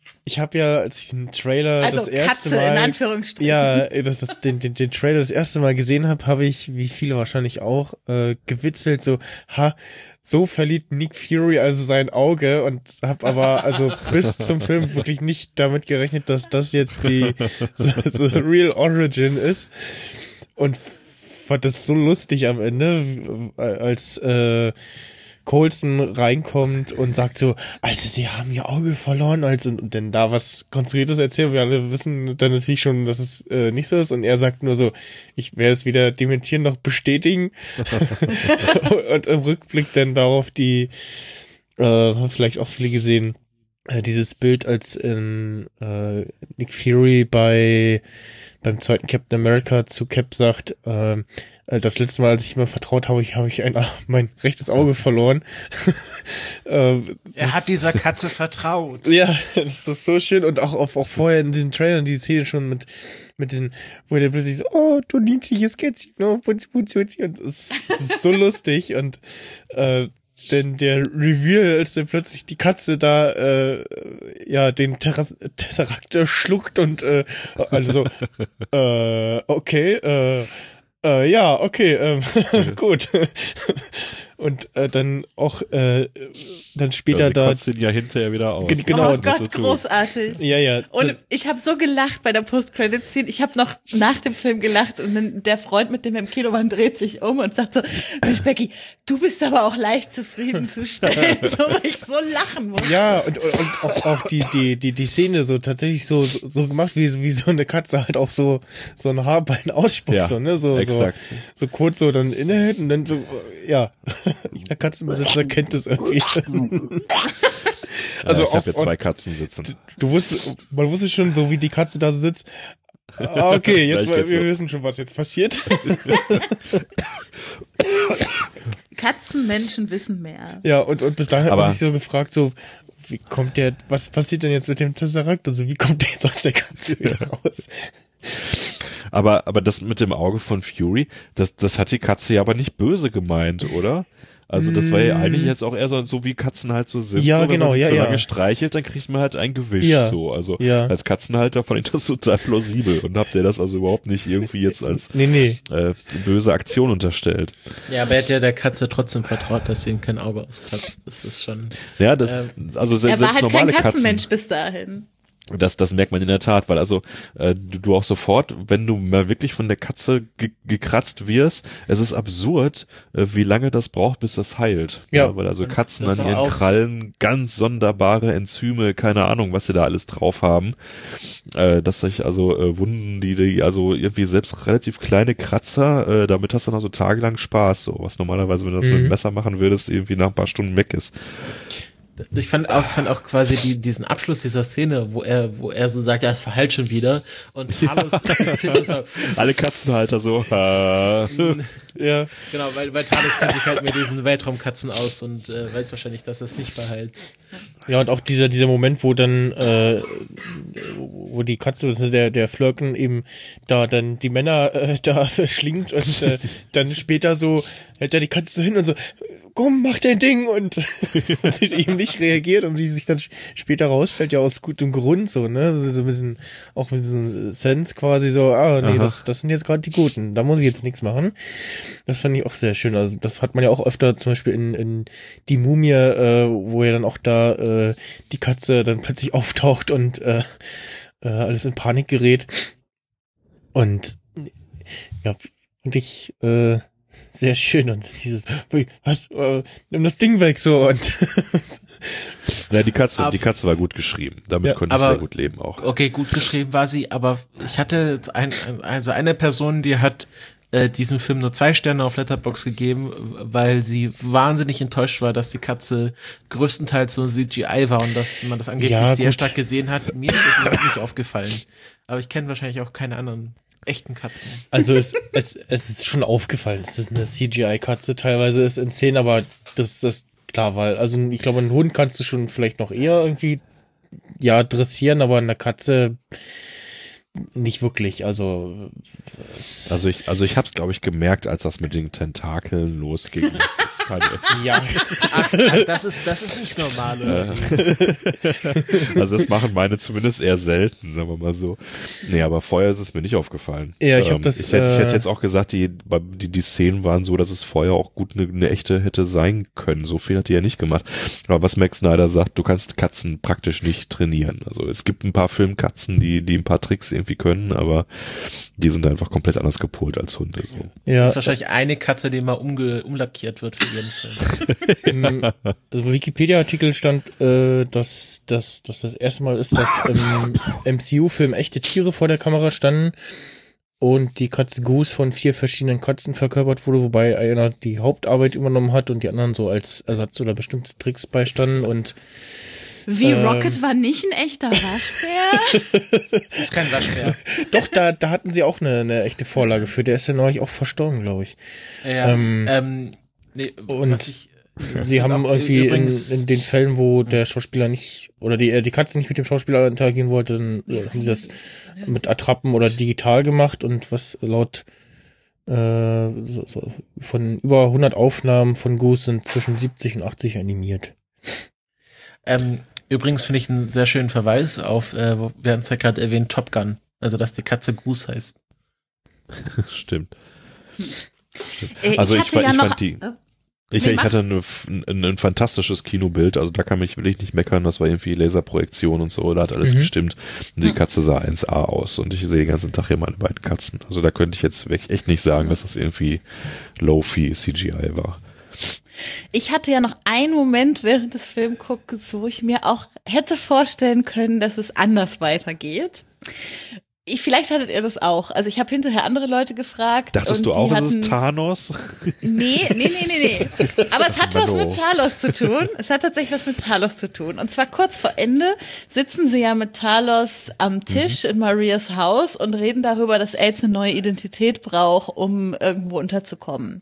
ich habe ja, als ich den Trailer Also das erste Katze Mal, in Anführungsstrichen. ja, das, das, den, den, den Trailer das erste Mal gesehen habe, habe ich, wie viele wahrscheinlich auch, äh, gewitzelt, so, ha, so verliert Nick Fury also sein Auge und habe aber also bis zum Film wirklich nicht damit gerechnet, dass das jetzt die so, so Real Origin ist und fand das so lustig am Ende, als äh, Coulson reinkommt und sagt so, also sie haben ihr Auge verloren, also und dann da was Konstruiertes erzählen, wir alle wissen dann natürlich schon, dass es äh, nicht so ist und er sagt nur so, ich werde es weder dementieren noch bestätigen und im Rückblick dann darauf die, äh, haben vielleicht auch viele gesehen, äh, dieses Bild, als in, äh, Nick Fury bei beim zweiten Captain America zu Cap sagt, äh, das letzte Mal, als ich ihm vertraut habe, ich habe ich ein, mein rechtes Auge verloren. ähm, Er hat dieser Katze vertraut. Ja, das ist so schön und auch, auch, auch vorher in diesen Trailern die Szene schon mit mit den, wo der plötzlich so, oh, du niedliches Kätzchen, oh, putzi, putzi, putzi. Und das, das ist so lustig und äh, denn der Reveal, als dann plötzlich die Katze da äh, ja den Terras Tesseract schluckt und äh, also äh, okay, äh, äh, ja, okay, ähm, gut. Und äh, dann auch äh, dann später ja, sie da kotzt ihn ja hinterher wieder aus. Ge- genau. Oh Das ist Gott, so großartig. ja, ja. Und ich habe so gelacht bei der Post-Credit-Scene. Ich habe noch nach dem Film gelacht und dann der Freund, mit dem wir im Kino waren, dreht sich um und sagt so, Mensch, Becky, du bist aber auch leicht zufriedenzustellen. So, weil ich so lachen muss. Ja, und, und, und auch, auch die, die, die, die Szene so tatsächlich so, so, so gemacht, wie, wie so eine Katze halt auch so, so ein Haarbein ausspuckt, Ja, so, ne, so, so, exakt. so kurz so dann innehält und dann so, ja, jeder Katzenbesitzer kennt das irgendwie. Also ich auch- habe ja zwei und Katzen sitzen. Du wusstest, man wusste schon so, wie die Katze da sitzt. Ah, okay, jetzt, Gleich geht's wir los. wissen schon, was jetzt passiert. Katzenmenschen wissen mehr. Ja, und, und bis dahin hat Aber- man sich so gefragt, so, wie kommt der, was passiert denn jetzt mit dem Tesseract? Also, wie kommt der jetzt aus der Katze wieder raus? Aber, aber das mit dem Auge von Fury, das, das hat die Katze ja aber nicht böse gemeint, oder? Also das war ja eigentlich jetzt auch eher so, so wie Katzen halt so sind. Ja, so, wenn genau, man sie ja, zu ja. lange streichelt, dann kriegt man halt ein Gewisch Ja, so. Also ja. als Katzenhalter fand ich das total plausibel und habt ihr das also überhaupt nicht irgendwie jetzt als Nee, nee. äh, böse Aktion unterstellt. Ja, aber er hat ja der Katze trotzdem vertraut, dass sie ihm kein Auge auskratzt. Das ist schon. Ja, das, Ähm, also se- Er war selbst halt kein normale Katzen. Katzenmensch bis dahin. Das, das merkt man in der Tat, weil also äh, du, du auch sofort, wenn du mal wirklich von der Katze ge gekratzt wirst, es ist absurd, äh, wie lange das braucht, bis das heilt. Ja. Weil also Und Katzen das an ist doch ihren auch so- Krallen ganz sonderbare Enzyme, keine Ahnung, was sie da alles drauf haben, äh, dass sich also äh, Wunden, die, die also irgendwie selbst relativ kleine Kratzer, äh, damit hast du dann also tagelang Spaß, so was normalerweise, wenn du das Mhm. mit dem Messer machen würdest, irgendwie nach ein paar Stunden weg ist. Ich fand auch, fand auch quasi die, diesen Abschluss dieser Szene, wo er, wo er so sagt, ja, es verheilt schon wieder. Und Talos erzählt so, Alle Katzenhalter so, äh, Ja. genau, weil, weil Talos kennt sich halt mit diesen Weltraumkatzen aus und äh, weiß wahrscheinlich, dass das nicht verheilt. Ja, und auch dieser, dieser Moment, wo dann, äh, wo die Katze, also der, der Flirken eben da dann die Männer äh, da verschlingt und äh, dann später so hält er die Katze so hin und so, komm, mach dein Ding und, und sie eben nicht reagiert und sie sich dann sch- später rausstellt, ja aus gutem Grund so, ne, so ein bisschen, auch mit diesem Sense quasi so, ah, nee, Aha. das, das sind jetzt gerade die Guten, da muss ich jetzt nichts machen. Das fand ich auch sehr schön, also das hat man ja auch öfter zum Beispiel in, in Die Mumie, äh, wo ja dann auch da äh, die Katze dann plötzlich auftaucht und äh, äh, alles in Panik gerät. Und ja, fand ich äh, sehr schön und dieses, "Ui, was, äh, nimm das Ding weg so und ja, die Katze, Aber- die Katze war gut geschrieben. Damit Ja, konnte ich aber- sehr gut leben auch. Okay, gut geschrieben war sie, aber ich hatte jetzt ein, also eine Person, die hat äh, diesem Film nur zwei Sterne auf Letterboxd gegeben, weil sie wahnsinnig enttäuscht war, dass die Katze größtenteils so ein C G I war und dass man das angeblich Ja, sehr gut. stark gesehen hat. Mir ist das überhaupt nicht aufgefallen. Aber ich kenne wahrscheinlich auch keine anderen echten Katzen. also es, es, es ist schon aufgefallen, dass das eine C G I-Katze teilweise ist in Szenen, aber das ist klar, weil, also ich glaube, einen Hund kannst du schon vielleicht noch eher irgendwie, ja, dressieren, aber eine Katze, nicht wirklich. Also es, Also ich, also ich habe es, glaube ich, gemerkt, als das mit den Tentakeln losging. Das ist halt echt, ja, Ach, ach, das ist, das ist nicht normal, oder? wie? also das machen meine zumindest eher selten, sagen wir mal so. Nee, aber vorher ist es mir nicht aufgefallen. Ja, ich hab das, Ich hätte, ich hätte äh, jetzt auch gesagt, die, die, die Szenen waren so, dass es vorher auch gut eine, eine echte hätte sein können. So viel hat die ja nicht gemacht. Aber was Max Snyder sagt, du kannst Katzen praktisch nicht trainieren. Also es gibt ein paar Filmkatzen, die, die ein paar Tricks irgendwie können, aber die sind einfach komplett anders gepolt als Hunde. So. ja, Das ist wahrscheinlich eine Katze, die mal umge umlackiert wird für jeden Film. im also Wikipedia-Artikel stand, äh, dass, dass, dass das erste Mal ist, dass im M C U-Film echte Tiere vor der Kamera standen und die Katze Goose von vier verschiedenen Katzen verkörpert wurde, wobei einer die Hauptarbeit übernommen hat und die anderen so als Ersatz oder bestimmte Tricks beistanden und Wie Ähm. Rocket war nicht ein echter Waschbär? Sie ist kein Waschbär. doch, da, da hatten sie auch eine, eine echte Vorlage für. Der ist ja neulich auch verstorben, glaube ich. Ja, Ähm, ähm, nee, und was ich, Sie haben auch irgendwie in, übrigens- in den Fällen, wo der Schauspieler nicht, oder die, äh, die Katze nicht mit dem Schauspieler interagieren wollte, dann äh, haben sie das mit Attrappen oder digital gemacht und was laut äh, so, so, von über hundert Aufnahmen von Goose sind zwischen siebzig und achtzig animiert. ähm, übrigens finde ich einen sehr schönen Verweis auf, äh, wo- wir haben es ja gerade erwähnt, Top Gun. Also, dass die Katze Goose heißt. Stimmt. Äh, Also ich hatte fand- ja ich noch, fand die- äh, Ich, Nee, ich mach. hatte eine, ein, ein fantastisches Kinobild, also da kann mich will ich nicht meckern, das war irgendwie Laserprojektion und so, da hat alles Mhm. gestimmt. Und die Katze sah eins A aus und ich sehe den ganzen Tag hier meine beiden Katzen. Also da könnte ich jetzt echt echt nicht sagen, dass das irgendwie Low-Fi C G I war. Ich hatte ja noch einen Moment während des Filmguckens, wo ich mir auch hätte vorstellen können, dass es anders weitergeht. Ich, vielleicht hattet ihr das auch. Also ich habe hinterher andere Leute gefragt. Dachtest und du auch, die es hatten, ist Thanos? Nee, nee, nee, nee, nee. Aber es hat was Mano. mit Talos zu tun. Es hat tatsächlich was mit Talos zu tun. Und zwar kurz vor Ende sitzen sie ja mit Talos am Tisch in Marias Haus und reden darüber, dass er jetzt eine neue Identität braucht, um irgendwo unterzukommen.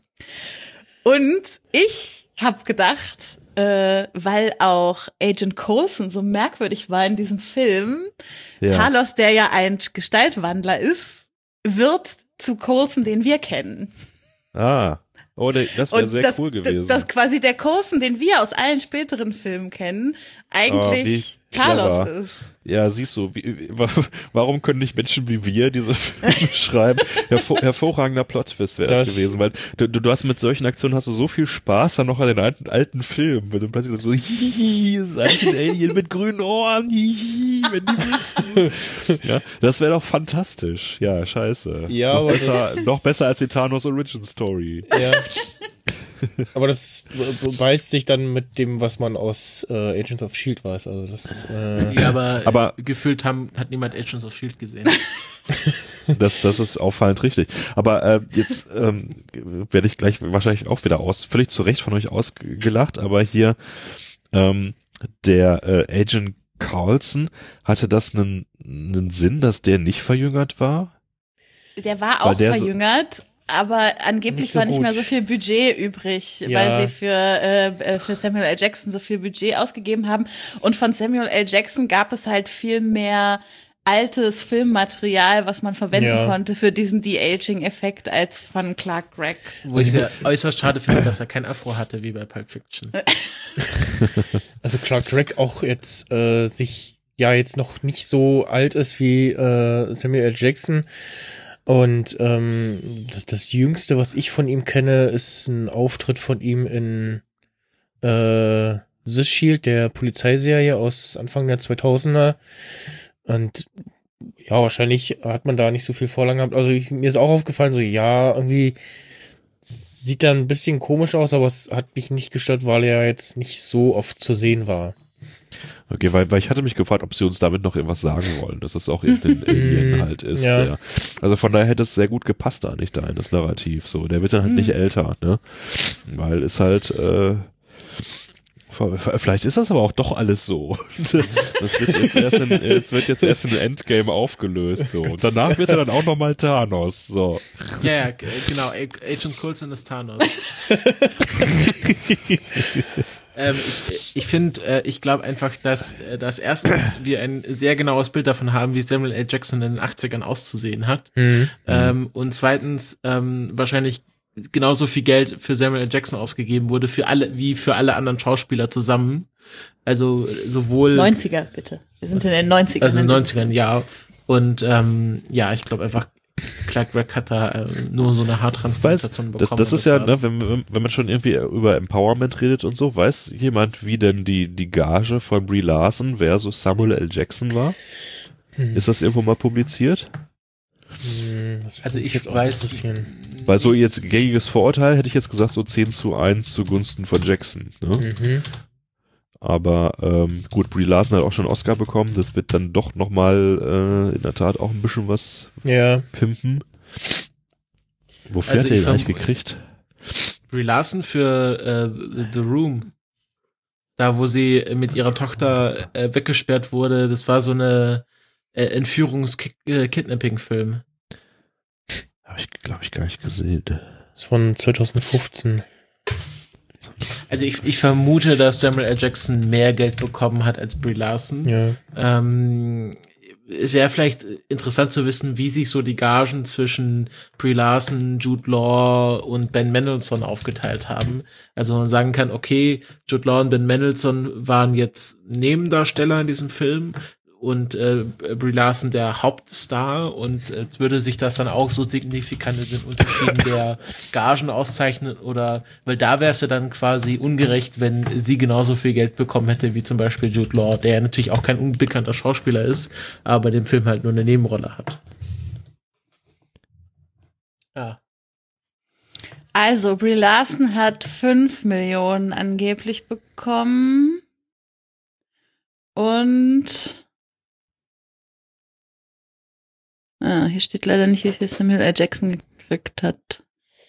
Und ich habe gedacht, äh, weil auch Agent Coulson so merkwürdig war in diesem Film, Ja. Talos, der ja ein Gestaltwandler ist, wird zu Coulson, den wir kennen. Ah, oh, der- das wäre Und sehr das, cool gewesen. dass quasi der Coulson, den wir aus allen späteren Filmen kennen, eigentlich Oh, wie Talos clever. ist. Ja, siehst du, wie, wa- warum können nicht Menschen wie wir diese Filme schreiben? Hervor, hervorragender Plot-Twist wäre das Das- gewesen, weil du, du, du hast mit solchen Aktionen hast du so viel Spaß dann noch an den alten, alten Filmen, wenn du plötzlich so, hihi, ist eigentlich ein Alien mit grünen Ohren, hihi, wenn die wüssten. Ja, das wäre doch fantastisch. Ja, scheiße. Ja, noch aber besser, das- noch besser als die Thanos Origin Story. Ja. Aber das beißt sich dann mit dem, was man aus äh, Agents of Shield weiß. Also das äh, Ja, aber, Aber- gefühlt haben, hat niemand Agents of Shield gesehen. Das, das ist auffallend richtig. Aber äh, jetzt ähm, werde ich gleich wahrscheinlich auch wieder aus, völlig zu Recht von euch ausgelacht, aber hier ähm, der äh, Agent Coulson, hatte das einen, einen Sinn, dass der nicht verjüngert war? Der war Weil auch der so- verjüngert, aber angeblich Nicht so war nicht mehr gut. so viel Budget übrig, Ja. weil sie für, äh, für Samuel L. Jackson so viel Budget ausgegeben haben. Und von Samuel L. Jackson gab es halt viel mehr altes Filmmaterial, was man verwenden Ja. konnte für diesen De-Aging-Effekt als von Clark Gregg. Wo ich es ja äußerst schade finde, dass er kein Afro hatte, wie bei Pulp Fiction. also Clark Gregg auch jetzt äh, sich ja jetzt noch nicht so alt ist wie äh, Samuel L. Jackson. Und ähm, das, das Jüngste, was ich von ihm kenne, ist ein Auftritt von ihm in äh, The Shield, der Polizeiserie aus Anfang der zweitausender. Und ja, wahrscheinlich hat man da nicht so viel Vorlagen gehabt. Also ich, mir ist auch aufgefallen, so ja, irgendwie sieht da ein bisschen komisch aus, aber es hat mich nicht gestört, weil er jetzt nicht so oft zu sehen war. Okay, weil, weil ich hatte mich gefragt, ob sie uns damit noch irgendwas sagen wollen, dass es auch irgendein Alien halt ist. Ja. Der, also von daher hätte es sehr gut gepasst da nicht da in das Narrativ. So, der wird dann halt nicht älter, ne? Weil ist halt, äh, vielleicht ist das aber auch doch alles so. Das wird jetzt erst in, es wird jetzt erst in Endgame aufgelöst, so. Und danach wird er dann auch nochmal Thanos, so. Ja, ja, g- genau. A- Agent Coulson ist Thanos. ähm, ich ich finde, äh, ich glaube einfach, dass, äh, dass erstens wir ein sehr genaues Bild davon haben, wie Samuel L. Jackson in den achtzigern auszusehen hat. Mhm. Ähm, und zweitens ähm, wahrscheinlich genauso viel Geld für Samuel L. Jackson ausgegeben wurde, für alle, wie für alle anderen Schauspieler zusammen. Also sowohl neunziger, bitte. Wir sind in den neunzigern. also in den neunzigern, ja. Und ähm, ja, ich glaube einfach, Clark Gregg hat da äh, nur so eine Haartransplantation bekommen. Das, das ist und ja, war's. ne, wenn, wenn man schon irgendwie über Empowerment redet und so, weiß jemand, wie denn die, die Gage von Brie Larson versus Samuel L. Jackson war? Hm. Ist das irgendwo mal publiziert? Hm, das würde Also mich ich jetzt auch weiß, interessieren. Weil so jetzt gängiges Vorurteil hätte ich jetzt gesagt, so zehn zu eins zugunsten von Jackson. Ne? Mhm. Aber ähm, gut, Brie Larson hat auch schon einen Oscar bekommen. Das wird dann doch nochmal äh, in der Tat auch ein bisschen was Ja. pimpen. Wofür Also hat er ich ihn eigentlich verm- gekriegt? Brie Larson für äh, The Room. Da, wo sie mit ihrer Tochter äh, weggesperrt wurde, das war so eine äh, Entführungs-Kidnapping-Film. Habe ich, glaube ich, gar nicht gesehen. Das ist von zwanzig fünfzehn. Also ich, ich vermute, dass Samuel L. Jackson mehr Geld bekommen hat als Brie Larson. Ja. Ähm, es wäre vielleicht interessant zu wissen, wie sich so die Gagen zwischen Brie Larson, Jude Law und Ben Mendelsohn aufgeteilt haben. Also man sagen kann, okay, Jude Law und Ben Mendelsohn waren jetzt Nebendarsteller in diesem Film und äh, Brie Larson der Hauptstar und äh, würde sich das dann auch so signifikant in den Unterschieden der Gagen auszeichnen oder, weil da wäre es ja dann quasi ungerecht, wenn sie genauso viel Geld bekommen hätte wie zum Beispiel Jude Law, der ja natürlich auch kein unbekannter Schauspieler ist, aber bei dem Film halt nur eine Nebenrolle hat. Ja. Also, Brie Larson hat fünf Millionen angeblich bekommen. Und ah, hier steht leider nicht, wie viel Samuel L. Jackson gekriegt hat.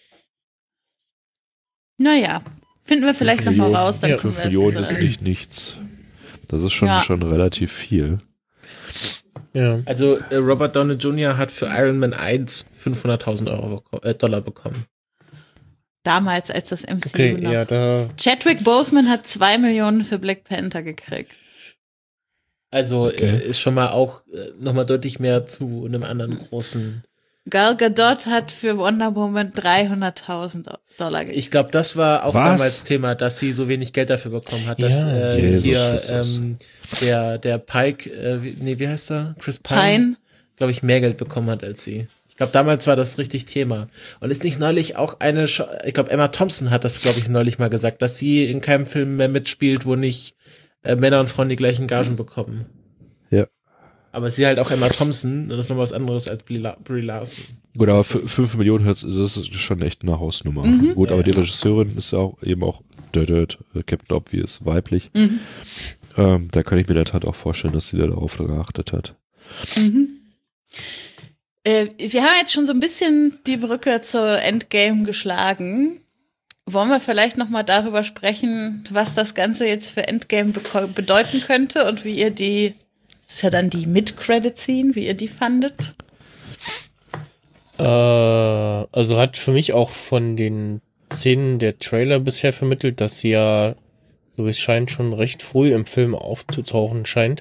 Naja, finden wir vielleicht nochmal raus, dann Ja, können fünf wir Millionen es. ist Äh, nicht nichts. Das ist schon, Ja. schon relativ viel. Ja. Also äh, Robert Downey Junior hat für Iron Man eins fünfhunderttausend Euro beko- äh, Dollar bekommen. damals, als das M C U Okay, noch. ja, da. Chadwick Boseman hat zwei Millionen für Black Panther gekriegt. Also Okay. äh, ist schon mal auch äh, nochmal deutlich mehr zu einem anderen großen. Gal Gadot hat für Wonder Woman dreihunderttausend Dollar gekriegt. Ich glaube, das war auch Was? damals Thema, dass sie so wenig Geld dafür bekommen hat, dass Ja. äh, Jesus hier Christus. ähm, der der Pike, äh, wie, nee, wie heißt er? Chris Pine, Pine. glaube ich, mehr Geld bekommen hat als sie. Ich glaube, damals war das richtig Thema. Und ist nicht neulich auch eine, Scha- ich glaube, Emma Thompson hat das, glaube ich, neulich mal gesagt, dass sie in keinem Film mehr mitspielt, wo nicht äh, Männer und Frauen die gleichen Gagen bekommen. Ja. Aber sie halt auch Emma Thompson, das ist noch was anderes als Brie La- Brie Larson. Gut, aber f- fünf Millionen, hört's- das ist schon echt eine Hausnummer. Mhm. Gut, Ja, aber die ja. Regisseurin ist ja auch eben auch Dödöd, äh, Captain Obvious, weiblich. Mhm. Ähm, da kann ich mir in der Tat auch vorstellen, dass sie da darauf geachtet hat. Mhm. Äh, wir haben jetzt schon so ein bisschen die Brücke zur Endgame geschlagen. Wollen wir vielleicht noch mal darüber sprechen, was das Ganze jetzt für Endgame beko- bedeuten könnte und wie ihr die, das ist ja dann die Mid-Credit-Scene, wie ihr die fandet? Äh, also hat für mich auch von den Szenen der Trailer bisher vermittelt, dass sie ja, so wie es scheint, schon recht früh im Film aufzutauchen scheint.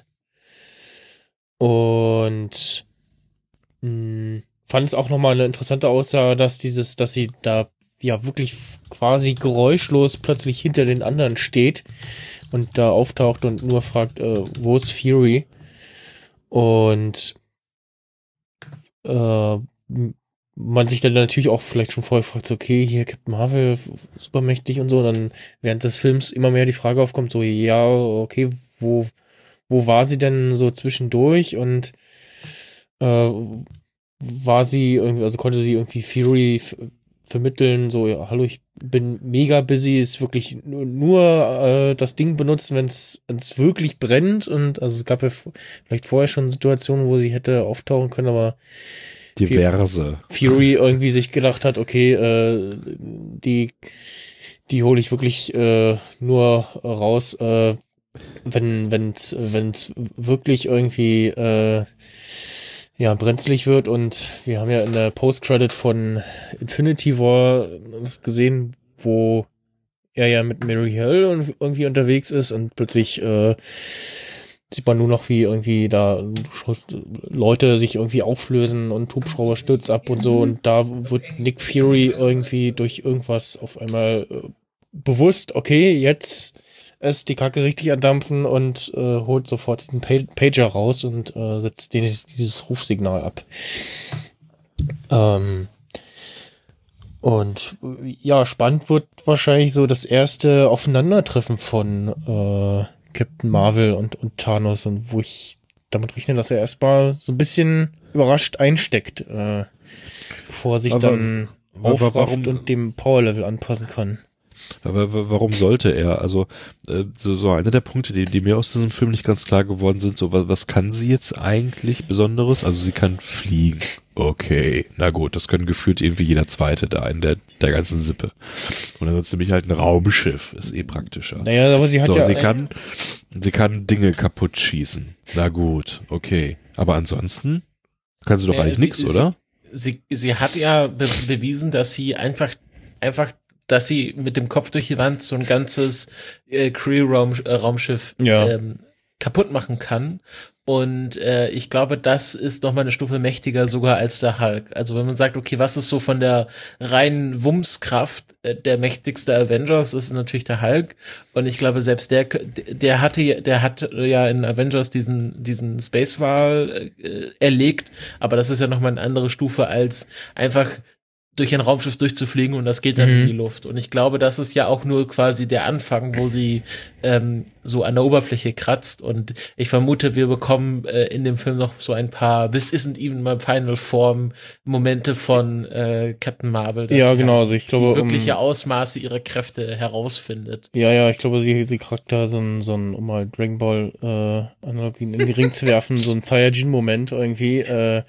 Und mh, fand es auch nochmal eine interessante Aussage, dass dieses, dass sie da ja wirklich quasi geräuschlos plötzlich hinter den anderen steht und da auftaucht und nur fragt, äh, wo ist Fury? Und äh, man sich dann natürlich auch vielleicht schon vorher fragt, so, okay, hier Captain Marvel, supermächtig und so, und dann während des Films immer mehr die Frage aufkommt, so, ja, okay, wo, wo war sie denn so zwischendurch und äh, war sie irgendwie, also konnte sie irgendwie Fury f- vermitteln, so, ja, hallo, ich bin mega busy, ist wirklich nur, nur äh, das Ding benutzen, wenn es wirklich brennt, und also es gab ja f- vielleicht vorher schon Situationen, wo sie hätte auftauchen können, aber Diverse. Fury irgendwie sich gedacht hat, okay, äh, die, die hole ich wirklich äh, nur raus, äh, wenn wenn's wenn's wirklich irgendwie äh, ja brenzlig wird. Und wir haben ja in der Post-Credit von Infinity War das gesehen, wo er ja mit Mary Hill irgendwie unterwegs ist und plötzlich äh, sieht man nur noch, wie irgendwie da Leute sich irgendwie auflösen und Hubschrauber stürzt ab und so und da wird Nick Fury irgendwie durch irgendwas auf einmal äh, bewusst, okay, jetzt ist die Kacke richtig am Dampfen und äh, holt sofort den pa- Pager raus und äh, setzt den, dieses Rufsignal ab. Ähm, und ja, spannend wird wahrscheinlich so das erste Aufeinandertreffen von äh, Captain Marvel und, und Thanos und wo ich damit rechne, dass er erstmal so ein bisschen überrascht einsteckt, äh, bevor er sich aber, dann aber aufrafft warum, und dem Powerlevel anpassen kann. Aber warum sollte er? Also äh, so, so einer der Punkte, die, die mir aus diesem Film nicht ganz klar geworden sind, so was, was kann sie jetzt eigentlich Besonderes? Also sie kann fliegen. Okay, na gut, das können gefühlt irgendwie jeder Zweite da in der, der ganzen Sippe. Und dann wird es nämlich halt ein Raumschiff, ist eh praktischer. Naja, aber sie hat so, ja... sie kann, sie kann Dinge kaputt schießen. Na gut, okay. Aber ansonsten kann sie doch Ja, eigentlich sie- nichts, sie- oder? Sie, sie hat ja be bewiesen, dass sie einfach, einfach, dass sie mit dem Kopf durch die Wand so ein ganzes äh, Cree-Raumschiff Ja. ähm, kaputt machen kann. Und äh, ich glaube, das ist noch mal eine Stufe mächtiger sogar als der Hulk. Also wenn man sagt, okay, was ist so von der reinen Wummskraft äh, der mächtigste Avengers, das ist natürlich der Hulk. Und ich glaube, selbst der, der hatte, der hat ja in Avengers diesen diesen Space Wall äh, erlegt. Aber das ist ja noch mal eine andere Stufe als einfach durch ein Raumschiff durchzufliegen und das geht dann Mhm. in die Luft. Und ich glaube, das ist ja auch nur quasi der Anfang, wo sie ähm, so an der Oberfläche kratzt. Und ich vermute, wir bekommen äh, in dem Film noch so ein paar This isn't even my final form Momente von äh, Captain Marvel, dass Ja, sie genau, halt also ich glaube, die wirkliche um- Ausmaße ihrer Kräfte herausfindet. Ja, ja, ich glaube, sie, sie kriegt da so ein, so ein, um mal Dragon Ball äh, Analogien in den Ring zu werfen, so ein Saiyajin-Moment irgendwie, äh,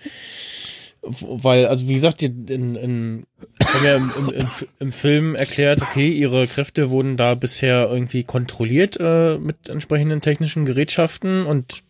w- weil, also wie gesagt, die- in, in, haben ja im, im, im, im Film erklärt, okay, ihre Kräfte wurden da bisher irgendwie kontrolliert äh, mit entsprechenden technischen Gerätschaften und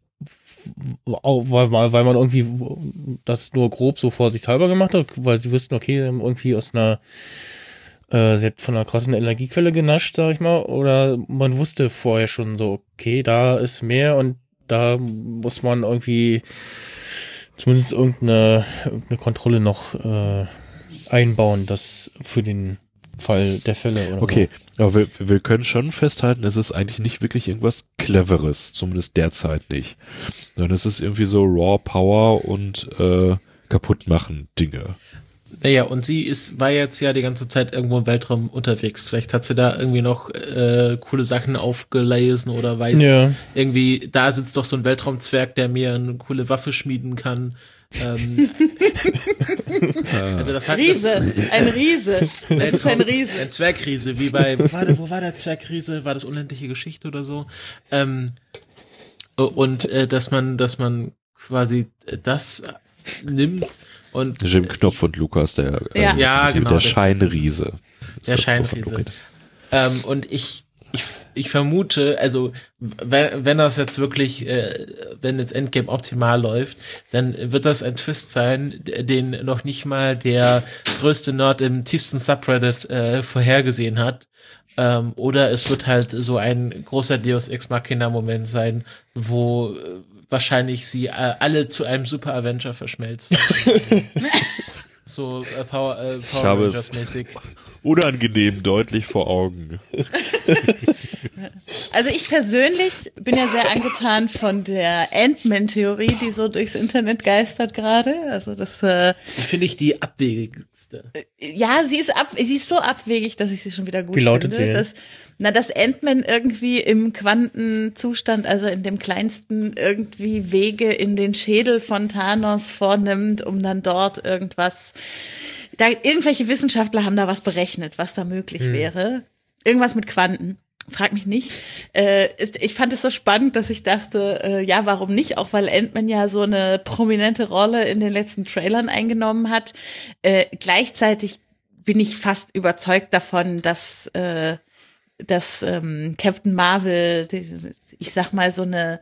auch weil, weil weil man irgendwie das nur grob so vorsichtshalber gemacht hat, weil sie wussten, okay, sie haben irgendwie aus einer äh, sie hat von einer krassen Energiequelle genascht, sag ich mal, oder man wusste vorher schon so, okay, da ist mehr und da muss man irgendwie zumindest irgendeine, irgendeine Kontrolle noch äh, einbauen, das für den Fall der Fälle oder Okay, aber wir, wir können schon festhalten, es ist eigentlich nicht wirklich irgendwas Cleveres, zumindest derzeit nicht. Sondern es ist irgendwie so Raw Power und äh, kaputt machen Dinge. Naja, und sie ist, war jetzt ja die ganze Zeit irgendwo im Weltraum unterwegs. Vielleicht hat sie da irgendwie noch äh, coole Sachen aufgelesen oder weiß Ja. irgendwie, da sitzt doch so ein Weltraumzwerg, der mir eine coole Waffe schmieden kann. Ähm, also das hat Riese, ein Riese. Das ist ein Ein Riese. Zwergriese, wie bei, wo war der, wo war der Zwergriese? War das Unendliche Geschichte oder so? Ähm, und äh, dass man, dass man quasi das nimmt und Jim Knopf und Lukas, der, Ja. äh, Ja, der genau, das- Scheinriese. Ist Der das, wovon du Scheinriese. redest? Ähm, und ich, ich, ich vermute, also wenn, wenn das jetzt wirklich, äh, wenn jetzt Endgame optimal läuft, dann wird das ein Twist sein, den noch nicht mal der größte Nerd im tiefsten Subreddit äh, vorhergesehen hat. Ähm, oder es wird halt so ein großer Deus Ex Machina Moment sein, wo äh, wahrscheinlich sie äh, alle zu einem Super Avenger verschmelzen. So äh, Power, äh, Power habe Rangers es- mäßig. Unangenehm deutlich vor Augen. Also ich persönlich bin ja sehr angetan von der Ant-Man-Theorie, die so durchs Internet geistert gerade. Also das, äh, Die finde ich die abwegigste. ja, sie ist ab, sie ist so abwegig, dass ich sie schon wieder gut Wie lautet finde. sie denn? Dass, na, dass Ant-Man irgendwie im Quantenzustand, also in dem kleinsten irgendwie Wege in den Schädel von Thanos vornimmt, um dann dort irgendwas, da irgendwelche Wissenschaftler haben da was berechnet, was da möglich Hm. wäre. Irgendwas mit Quanten. Frag mich nicht. Äh, ist, ich fand es so spannend, dass ich dachte, äh, ja, warum nicht? Auch weil Ant-Man ja so eine prominente Rolle in den letzten Trailern eingenommen hat. Äh, gleichzeitig bin ich fast überzeugt davon, dass, äh, dass ähm, Captain Marvel, die, ich sag mal, so eine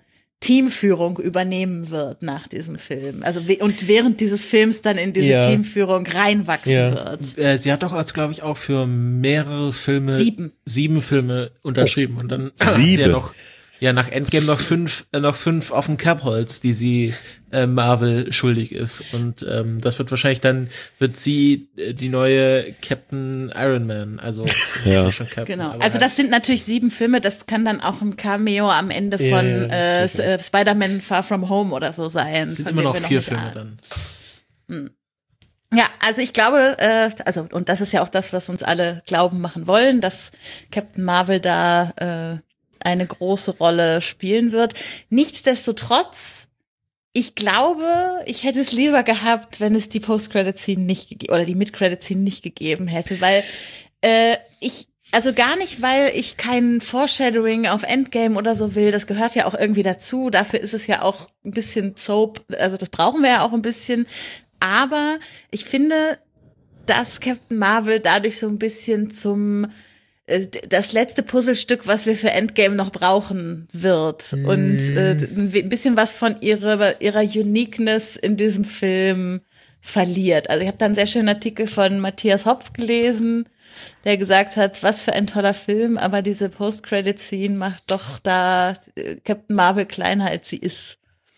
Teamführung übernehmen wird nach diesem Film. Also we- und während dieses Films dann in diese Ja. Teamführung reinwachsen Ja. wird. Äh, sie hat doch als, glaube ich, auch für mehrere Filme, Sieben. sieben Filme unterschrieben und dann hat sie ja Sieben. noch, ja nach Endgame noch fünf, äh, noch fünf auf dem Kerbholz, die sie äh, Marvel schuldig ist und ähm, das wird wahrscheinlich dann wird sie äh, die neue Captain Iron Man, also Ja. schon Captain, Genau. aber Also halt- das sind natürlich sieben Filme, das kann dann auch ein Cameo am Ende Ja, von ja, äh, das geht S- äh, Spider-Man Far From Home oder so sein. es sind von immer dem noch wir vier nicht Filme ahnen. dann. Ja, also ich glaube, äh, also und das ist ja auch das, was uns alle glauben machen wollen, dass Captain Marvel da äh, eine große Rolle spielen wird. Nichtsdestotrotz, ich glaube, ich hätte es lieber gehabt, wenn es die Post-Credit-Scene nicht gegeben oder die Mid-Credit-Scene nicht gegeben hätte, weil äh, ich also gar nicht, weil ich kein Foreshadowing auf Endgame oder so will. Das gehört ja auch irgendwie dazu. Dafür ist es ja auch ein bisschen Soap. Also das brauchen wir ja auch ein bisschen. Aber ich finde, dass Captain Marvel dadurch so ein bisschen zum äh, das letzte Puzzlestück, was wir für Endgame noch brauchen wird. Mm. Und äh, ein bisschen was von ihrer, ihrer Uniqueness in diesem Film verliert. Also ich habe da einen sehr schönen Artikel von Matthias Hopf gelesen, der gesagt hat, was für ein toller Film, aber diese Post-Credit-Scene macht doch da äh, Captain Marvel kleiner, als sie ist.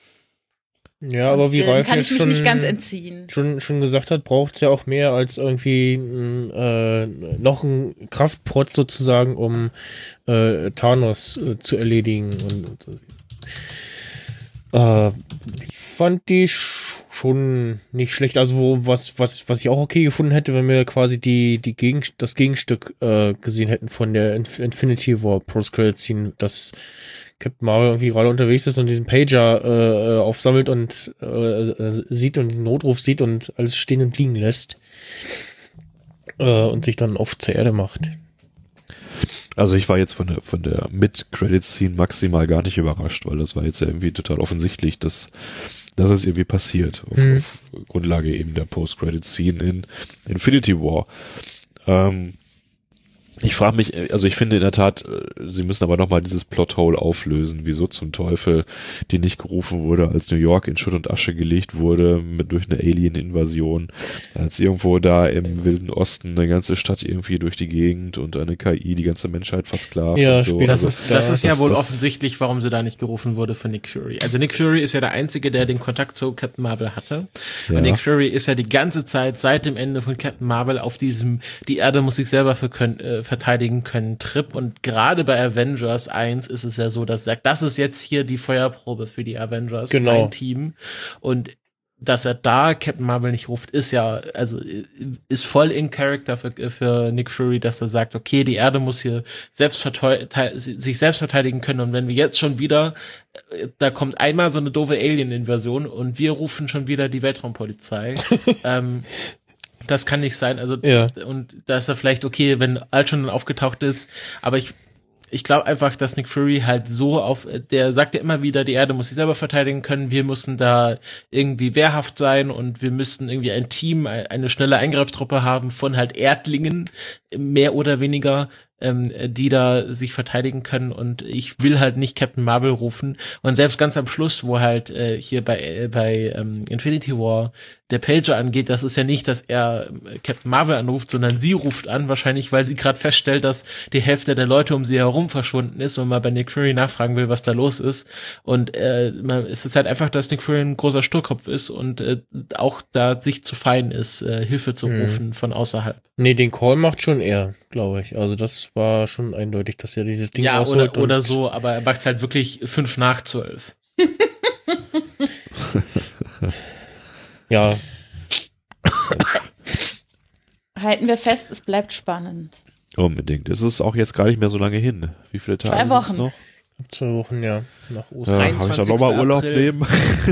Ja, aber wie Und, äh, Ralf kann jetzt ich mich schon, nicht ganz entziehen. schon, schon gesagt hat, braucht's ja auch mehr als irgendwie äh, noch ein Kraftprotz sozusagen, um äh, Thanos äh, zu erledigen. Und, und äh, ich fand die sch- schon nicht schlecht. Also wo was was was ich auch okay gefunden hätte, wenn wir quasi die die Gegen das Gegenstück äh, gesehen hätten von der Inf- Infinity War Post-Credit Scene, dass Captain Marvel irgendwie gerade unterwegs ist und diesen Pager äh, aufsammelt und äh, sieht und den Notruf sieht und alles stehen und liegen lässt äh, und sich dann oft zur Erde macht. Also ich war jetzt von der von der Mid-Credit-Scene maximal gar nicht überrascht, weil das war jetzt ja irgendwie total offensichtlich, dass dass es irgendwie passiert auf, Mhm. auf Grundlage eben der Post-Credit-Scene in Infinity War. Ähm, ich frage mich, also ich finde in der Tat, äh, sie müssen aber nochmal dieses Plothole auflösen, wieso zum Teufel die nicht gerufen wurde, als New York in Schutt und Asche gelegt wurde mit durch eine Alien-Invasion, als irgendwo da im Wilden Osten eine ganze Stadt irgendwie durch die Gegend und eine K I die ganze Menschheit versklavt Ja, und so. später Das Also, ist, das da- ist ja das- wohl das- offensichtlich, warum sie da nicht gerufen wurde für Nick Fury. Also Nick Fury ist ja der Einzige, der den Kontakt zu Captain Marvel hatte. Ja. Und Nick Fury ist ja die ganze Zeit seit dem Ende von Captain Marvel auf diesem, die Erde muss sich selber für können, äh, verteidigen können Trip. Und gerade bei Avengers eins ist es ja so, dass er sagt, das ist jetzt hier die Feuerprobe für die Avengers, Genau. mein Team. Und dass er da Captain Marvel nicht ruft, ist ja, also ist voll in Character für, für Nick Fury, dass er sagt, okay, die Erde muss hier selbst verteu- sich selbst verteidigen können und wenn wir jetzt schon wieder, da kommt einmal so eine doofe Alien-Invasion und wir rufen schon wieder die Weltraumpolizei, ähm, das kann nicht sein, also Ja. und da ist er vielleicht okay, wenn Ultron dann aufgetaucht ist, aber ich Ich glaube einfach, dass Nick Fury halt so auf, der sagt ja immer wieder, die Erde muss sich selber verteidigen können, wir müssen da irgendwie wehrhaft sein und wir müssten irgendwie ein Team, eine schnelle Eingreiftruppe haben von halt Erdlingen, mehr oder weniger, ähm, die da sich verteidigen können und ich will halt nicht Captain Marvel rufen und selbst ganz am Schluss, wo halt äh, hier bei äh, bei ähm, Infinity War der Pager angeht, das ist ja nicht, dass er äh, Captain Marvel anruft, sondern sie ruft an, wahrscheinlich, weil sie gerade feststellt, dass die Hälfte der Leute um sie herum verschwunden ist und mal bei Nick Fury nachfragen will, was da los ist und äh, man, es ist halt einfach, dass Nick Fury ein großer Sturkopf ist und äh, auch da sich zu fein ist, äh, Hilfe zu rufen mhm. von außerhalb. Nee, den Call macht schon er, glaube ich. Also das war schon eindeutig, dass er dieses Ding ja, ausholt. oder, oder so, aber er macht halt wirklich fünf nach zwölf. Ja. Halten wir fest, es bleibt spannend. Unbedingt. Es ist auch jetzt gar nicht mehr so lange hin. Wie viele Tage Zwei Wochen. noch? Zwei Wochen, ja. Nach Ostern. Ja, habe ich dann nochmal Urlaub nehmen?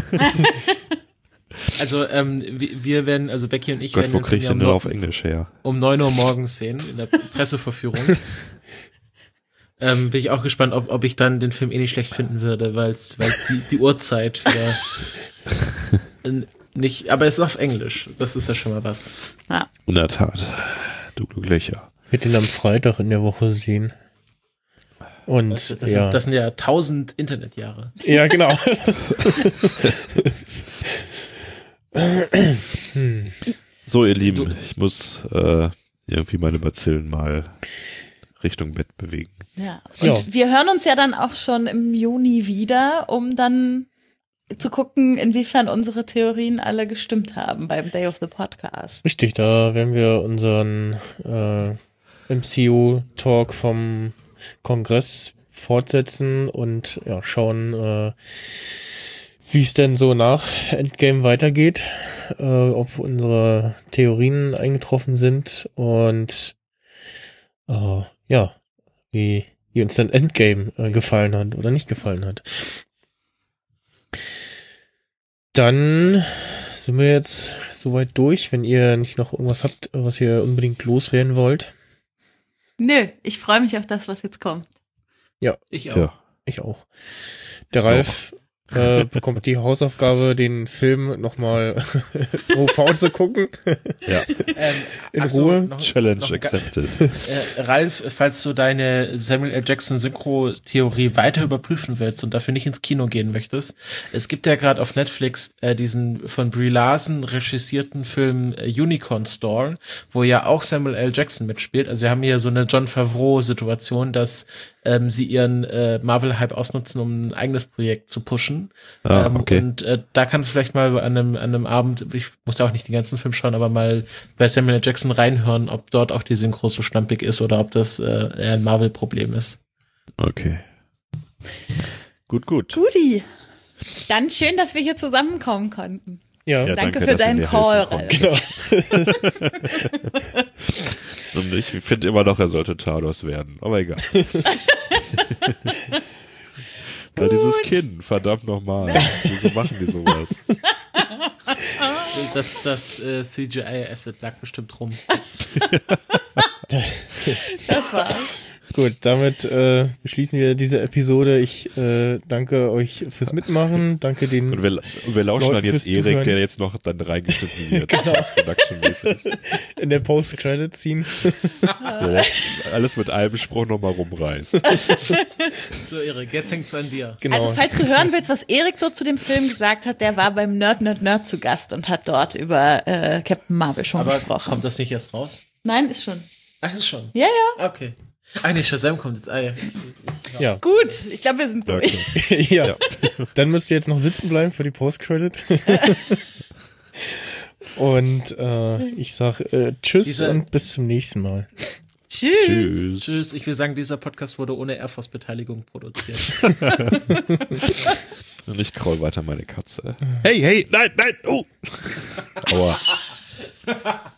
Also ähm, wir, wir werden, also Becky und ich Gott, werden wo den krieg ich Film denn ja auf Englisch her? um neun Uhr morgens sehen, in der Presseverführung. ähm, bin ich auch gespannt, ob, ob ich dann den Film eh nicht schlecht finden würde, weil's, weil die, die Uhrzeit wieder nicht, aber es ist auf Englisch, das ist ja schon mal was. Ja. In der Tat. Du glücklicher. Ich werde den am Freitag in der Woche sehen. Und Das, das, ja. das sind ja tausend Internetjahre. Ja, genau. So, ihr Lieben, ich muss äh, irgendwie meine Bazillen mal Richtung Bett bewegen. Ja. Und Ja. wir hören uns ja dann auch schon im Juni wieder, um dann zu gucken, inwiefern unsere Theorien alle gestimmt haben beim Day of the Podcast. Richtig, da werden wir unseren äh, M C U-Talk vom Kongress fortsetzen und ja, schauen, äh, wie es denn so nach Endgame weitergeht, äh, ob unsere Theorien eingetroffen sind und äh, ja, wie, wie uns dann Endgame äh, gefallen hat oder nicht gefallen hat. Dann sind wir jetzt soweit durch, wenn ihr nicht noch irgendwas habt, was ihr unbedingt loswerden wollt. Nö, ich freue mich auf das, was jetzt kommt. Ich auch. Ja. Ich auch. Der Ralf äh, bekommt die Hausaufgabe, den Film nochmal O V zu gucken. Ja. Ähm, In ach so, Ruhe. noch- Challenge noch ga- accepted. Äh, Ralf, falls du deine Samuel L. Jackson Synchro-Theorie weiter überprüfen willst und dafür nicht ins Kino gehen möchtest, es gibt ja gerade auf Netflix äh, diesen von Brie Larson regissierten Film äh, Unicorn Store, wo ja auch Samuel L. Jackson mitspielt. Also wir haben hier so eine John Favreau-Situation, dass ähm, sie ihren äh, Marvel-Hype ausnutzen, um ein eigenes Projekt zu pushen. Ah, ähm, okay. Und äh, da kannst du vielleicht mal an einem, an einem Abend, ich muss ja auch nicht den ganzen Film schauen, aber mal bei Samuel L. Jackson reinhören, ob dort auch die Synchro so schlampig ist oder ob das äh, eher ein Marvel-Problem ist. Okay. Gut, gut. Guti. Dann schön, dass wir hier zusammenkommen konnten. Ja, Ja, Danke danke, für dass ihr deinen mir Call, helfen Ralf. genau. Und ich finde immer noch, er sollte Thanos werden. Aber egal. Ja, dieses Kinn, verdammt nochmal. Wieso machen die sowas? Das, das äh, C G I-Asset lag bestimmt rum. Das war's. Gut, damit äh, beschließen wir diese Episode. Ich äh, danke euch fürs Mitmachen. Danke den Und wir, und wir lauschen Leute dann jetzt fürs Erik, Zuhören. der jetzt noch dann reingeschnitten wird. Genau. Production-mäßig. in der Post-Credit-Scene. Der lässt alles mit einem Spruch nochmal rumreißt. So, Erik, jetzt hängt's an dir. Genau. Also falls du hören willst, was Erik so zu dem Film gesagt hat, der war beim Nerd Nerd Nerd zu Gast und hat dort über äh, Captain Marvel schon Aber gesprochen. kommt das nicht erst raus? Nein, ist schon. Ach, ist schon. Ja, ja. Okay. Ah, nee, Shazam kommt jetzt. Ah, ja. ja. Gut, ich glaube, wir sind durch. Okay. ja. Ja. Dann müsst ihr jetzt noch sitzen bleiben für die Post-Credit. Und äh, ich sag äh, Tschüss Diese- und bis zum nächsten Mal. Tschüss. Tschüss. Tschüss, ich will sagen, dieser Podcast wurde ohne Air Force-Beteiligung produziert. Und ich kraul weiter meine Katze. Hey, hey, nein, nein, oh! Aua.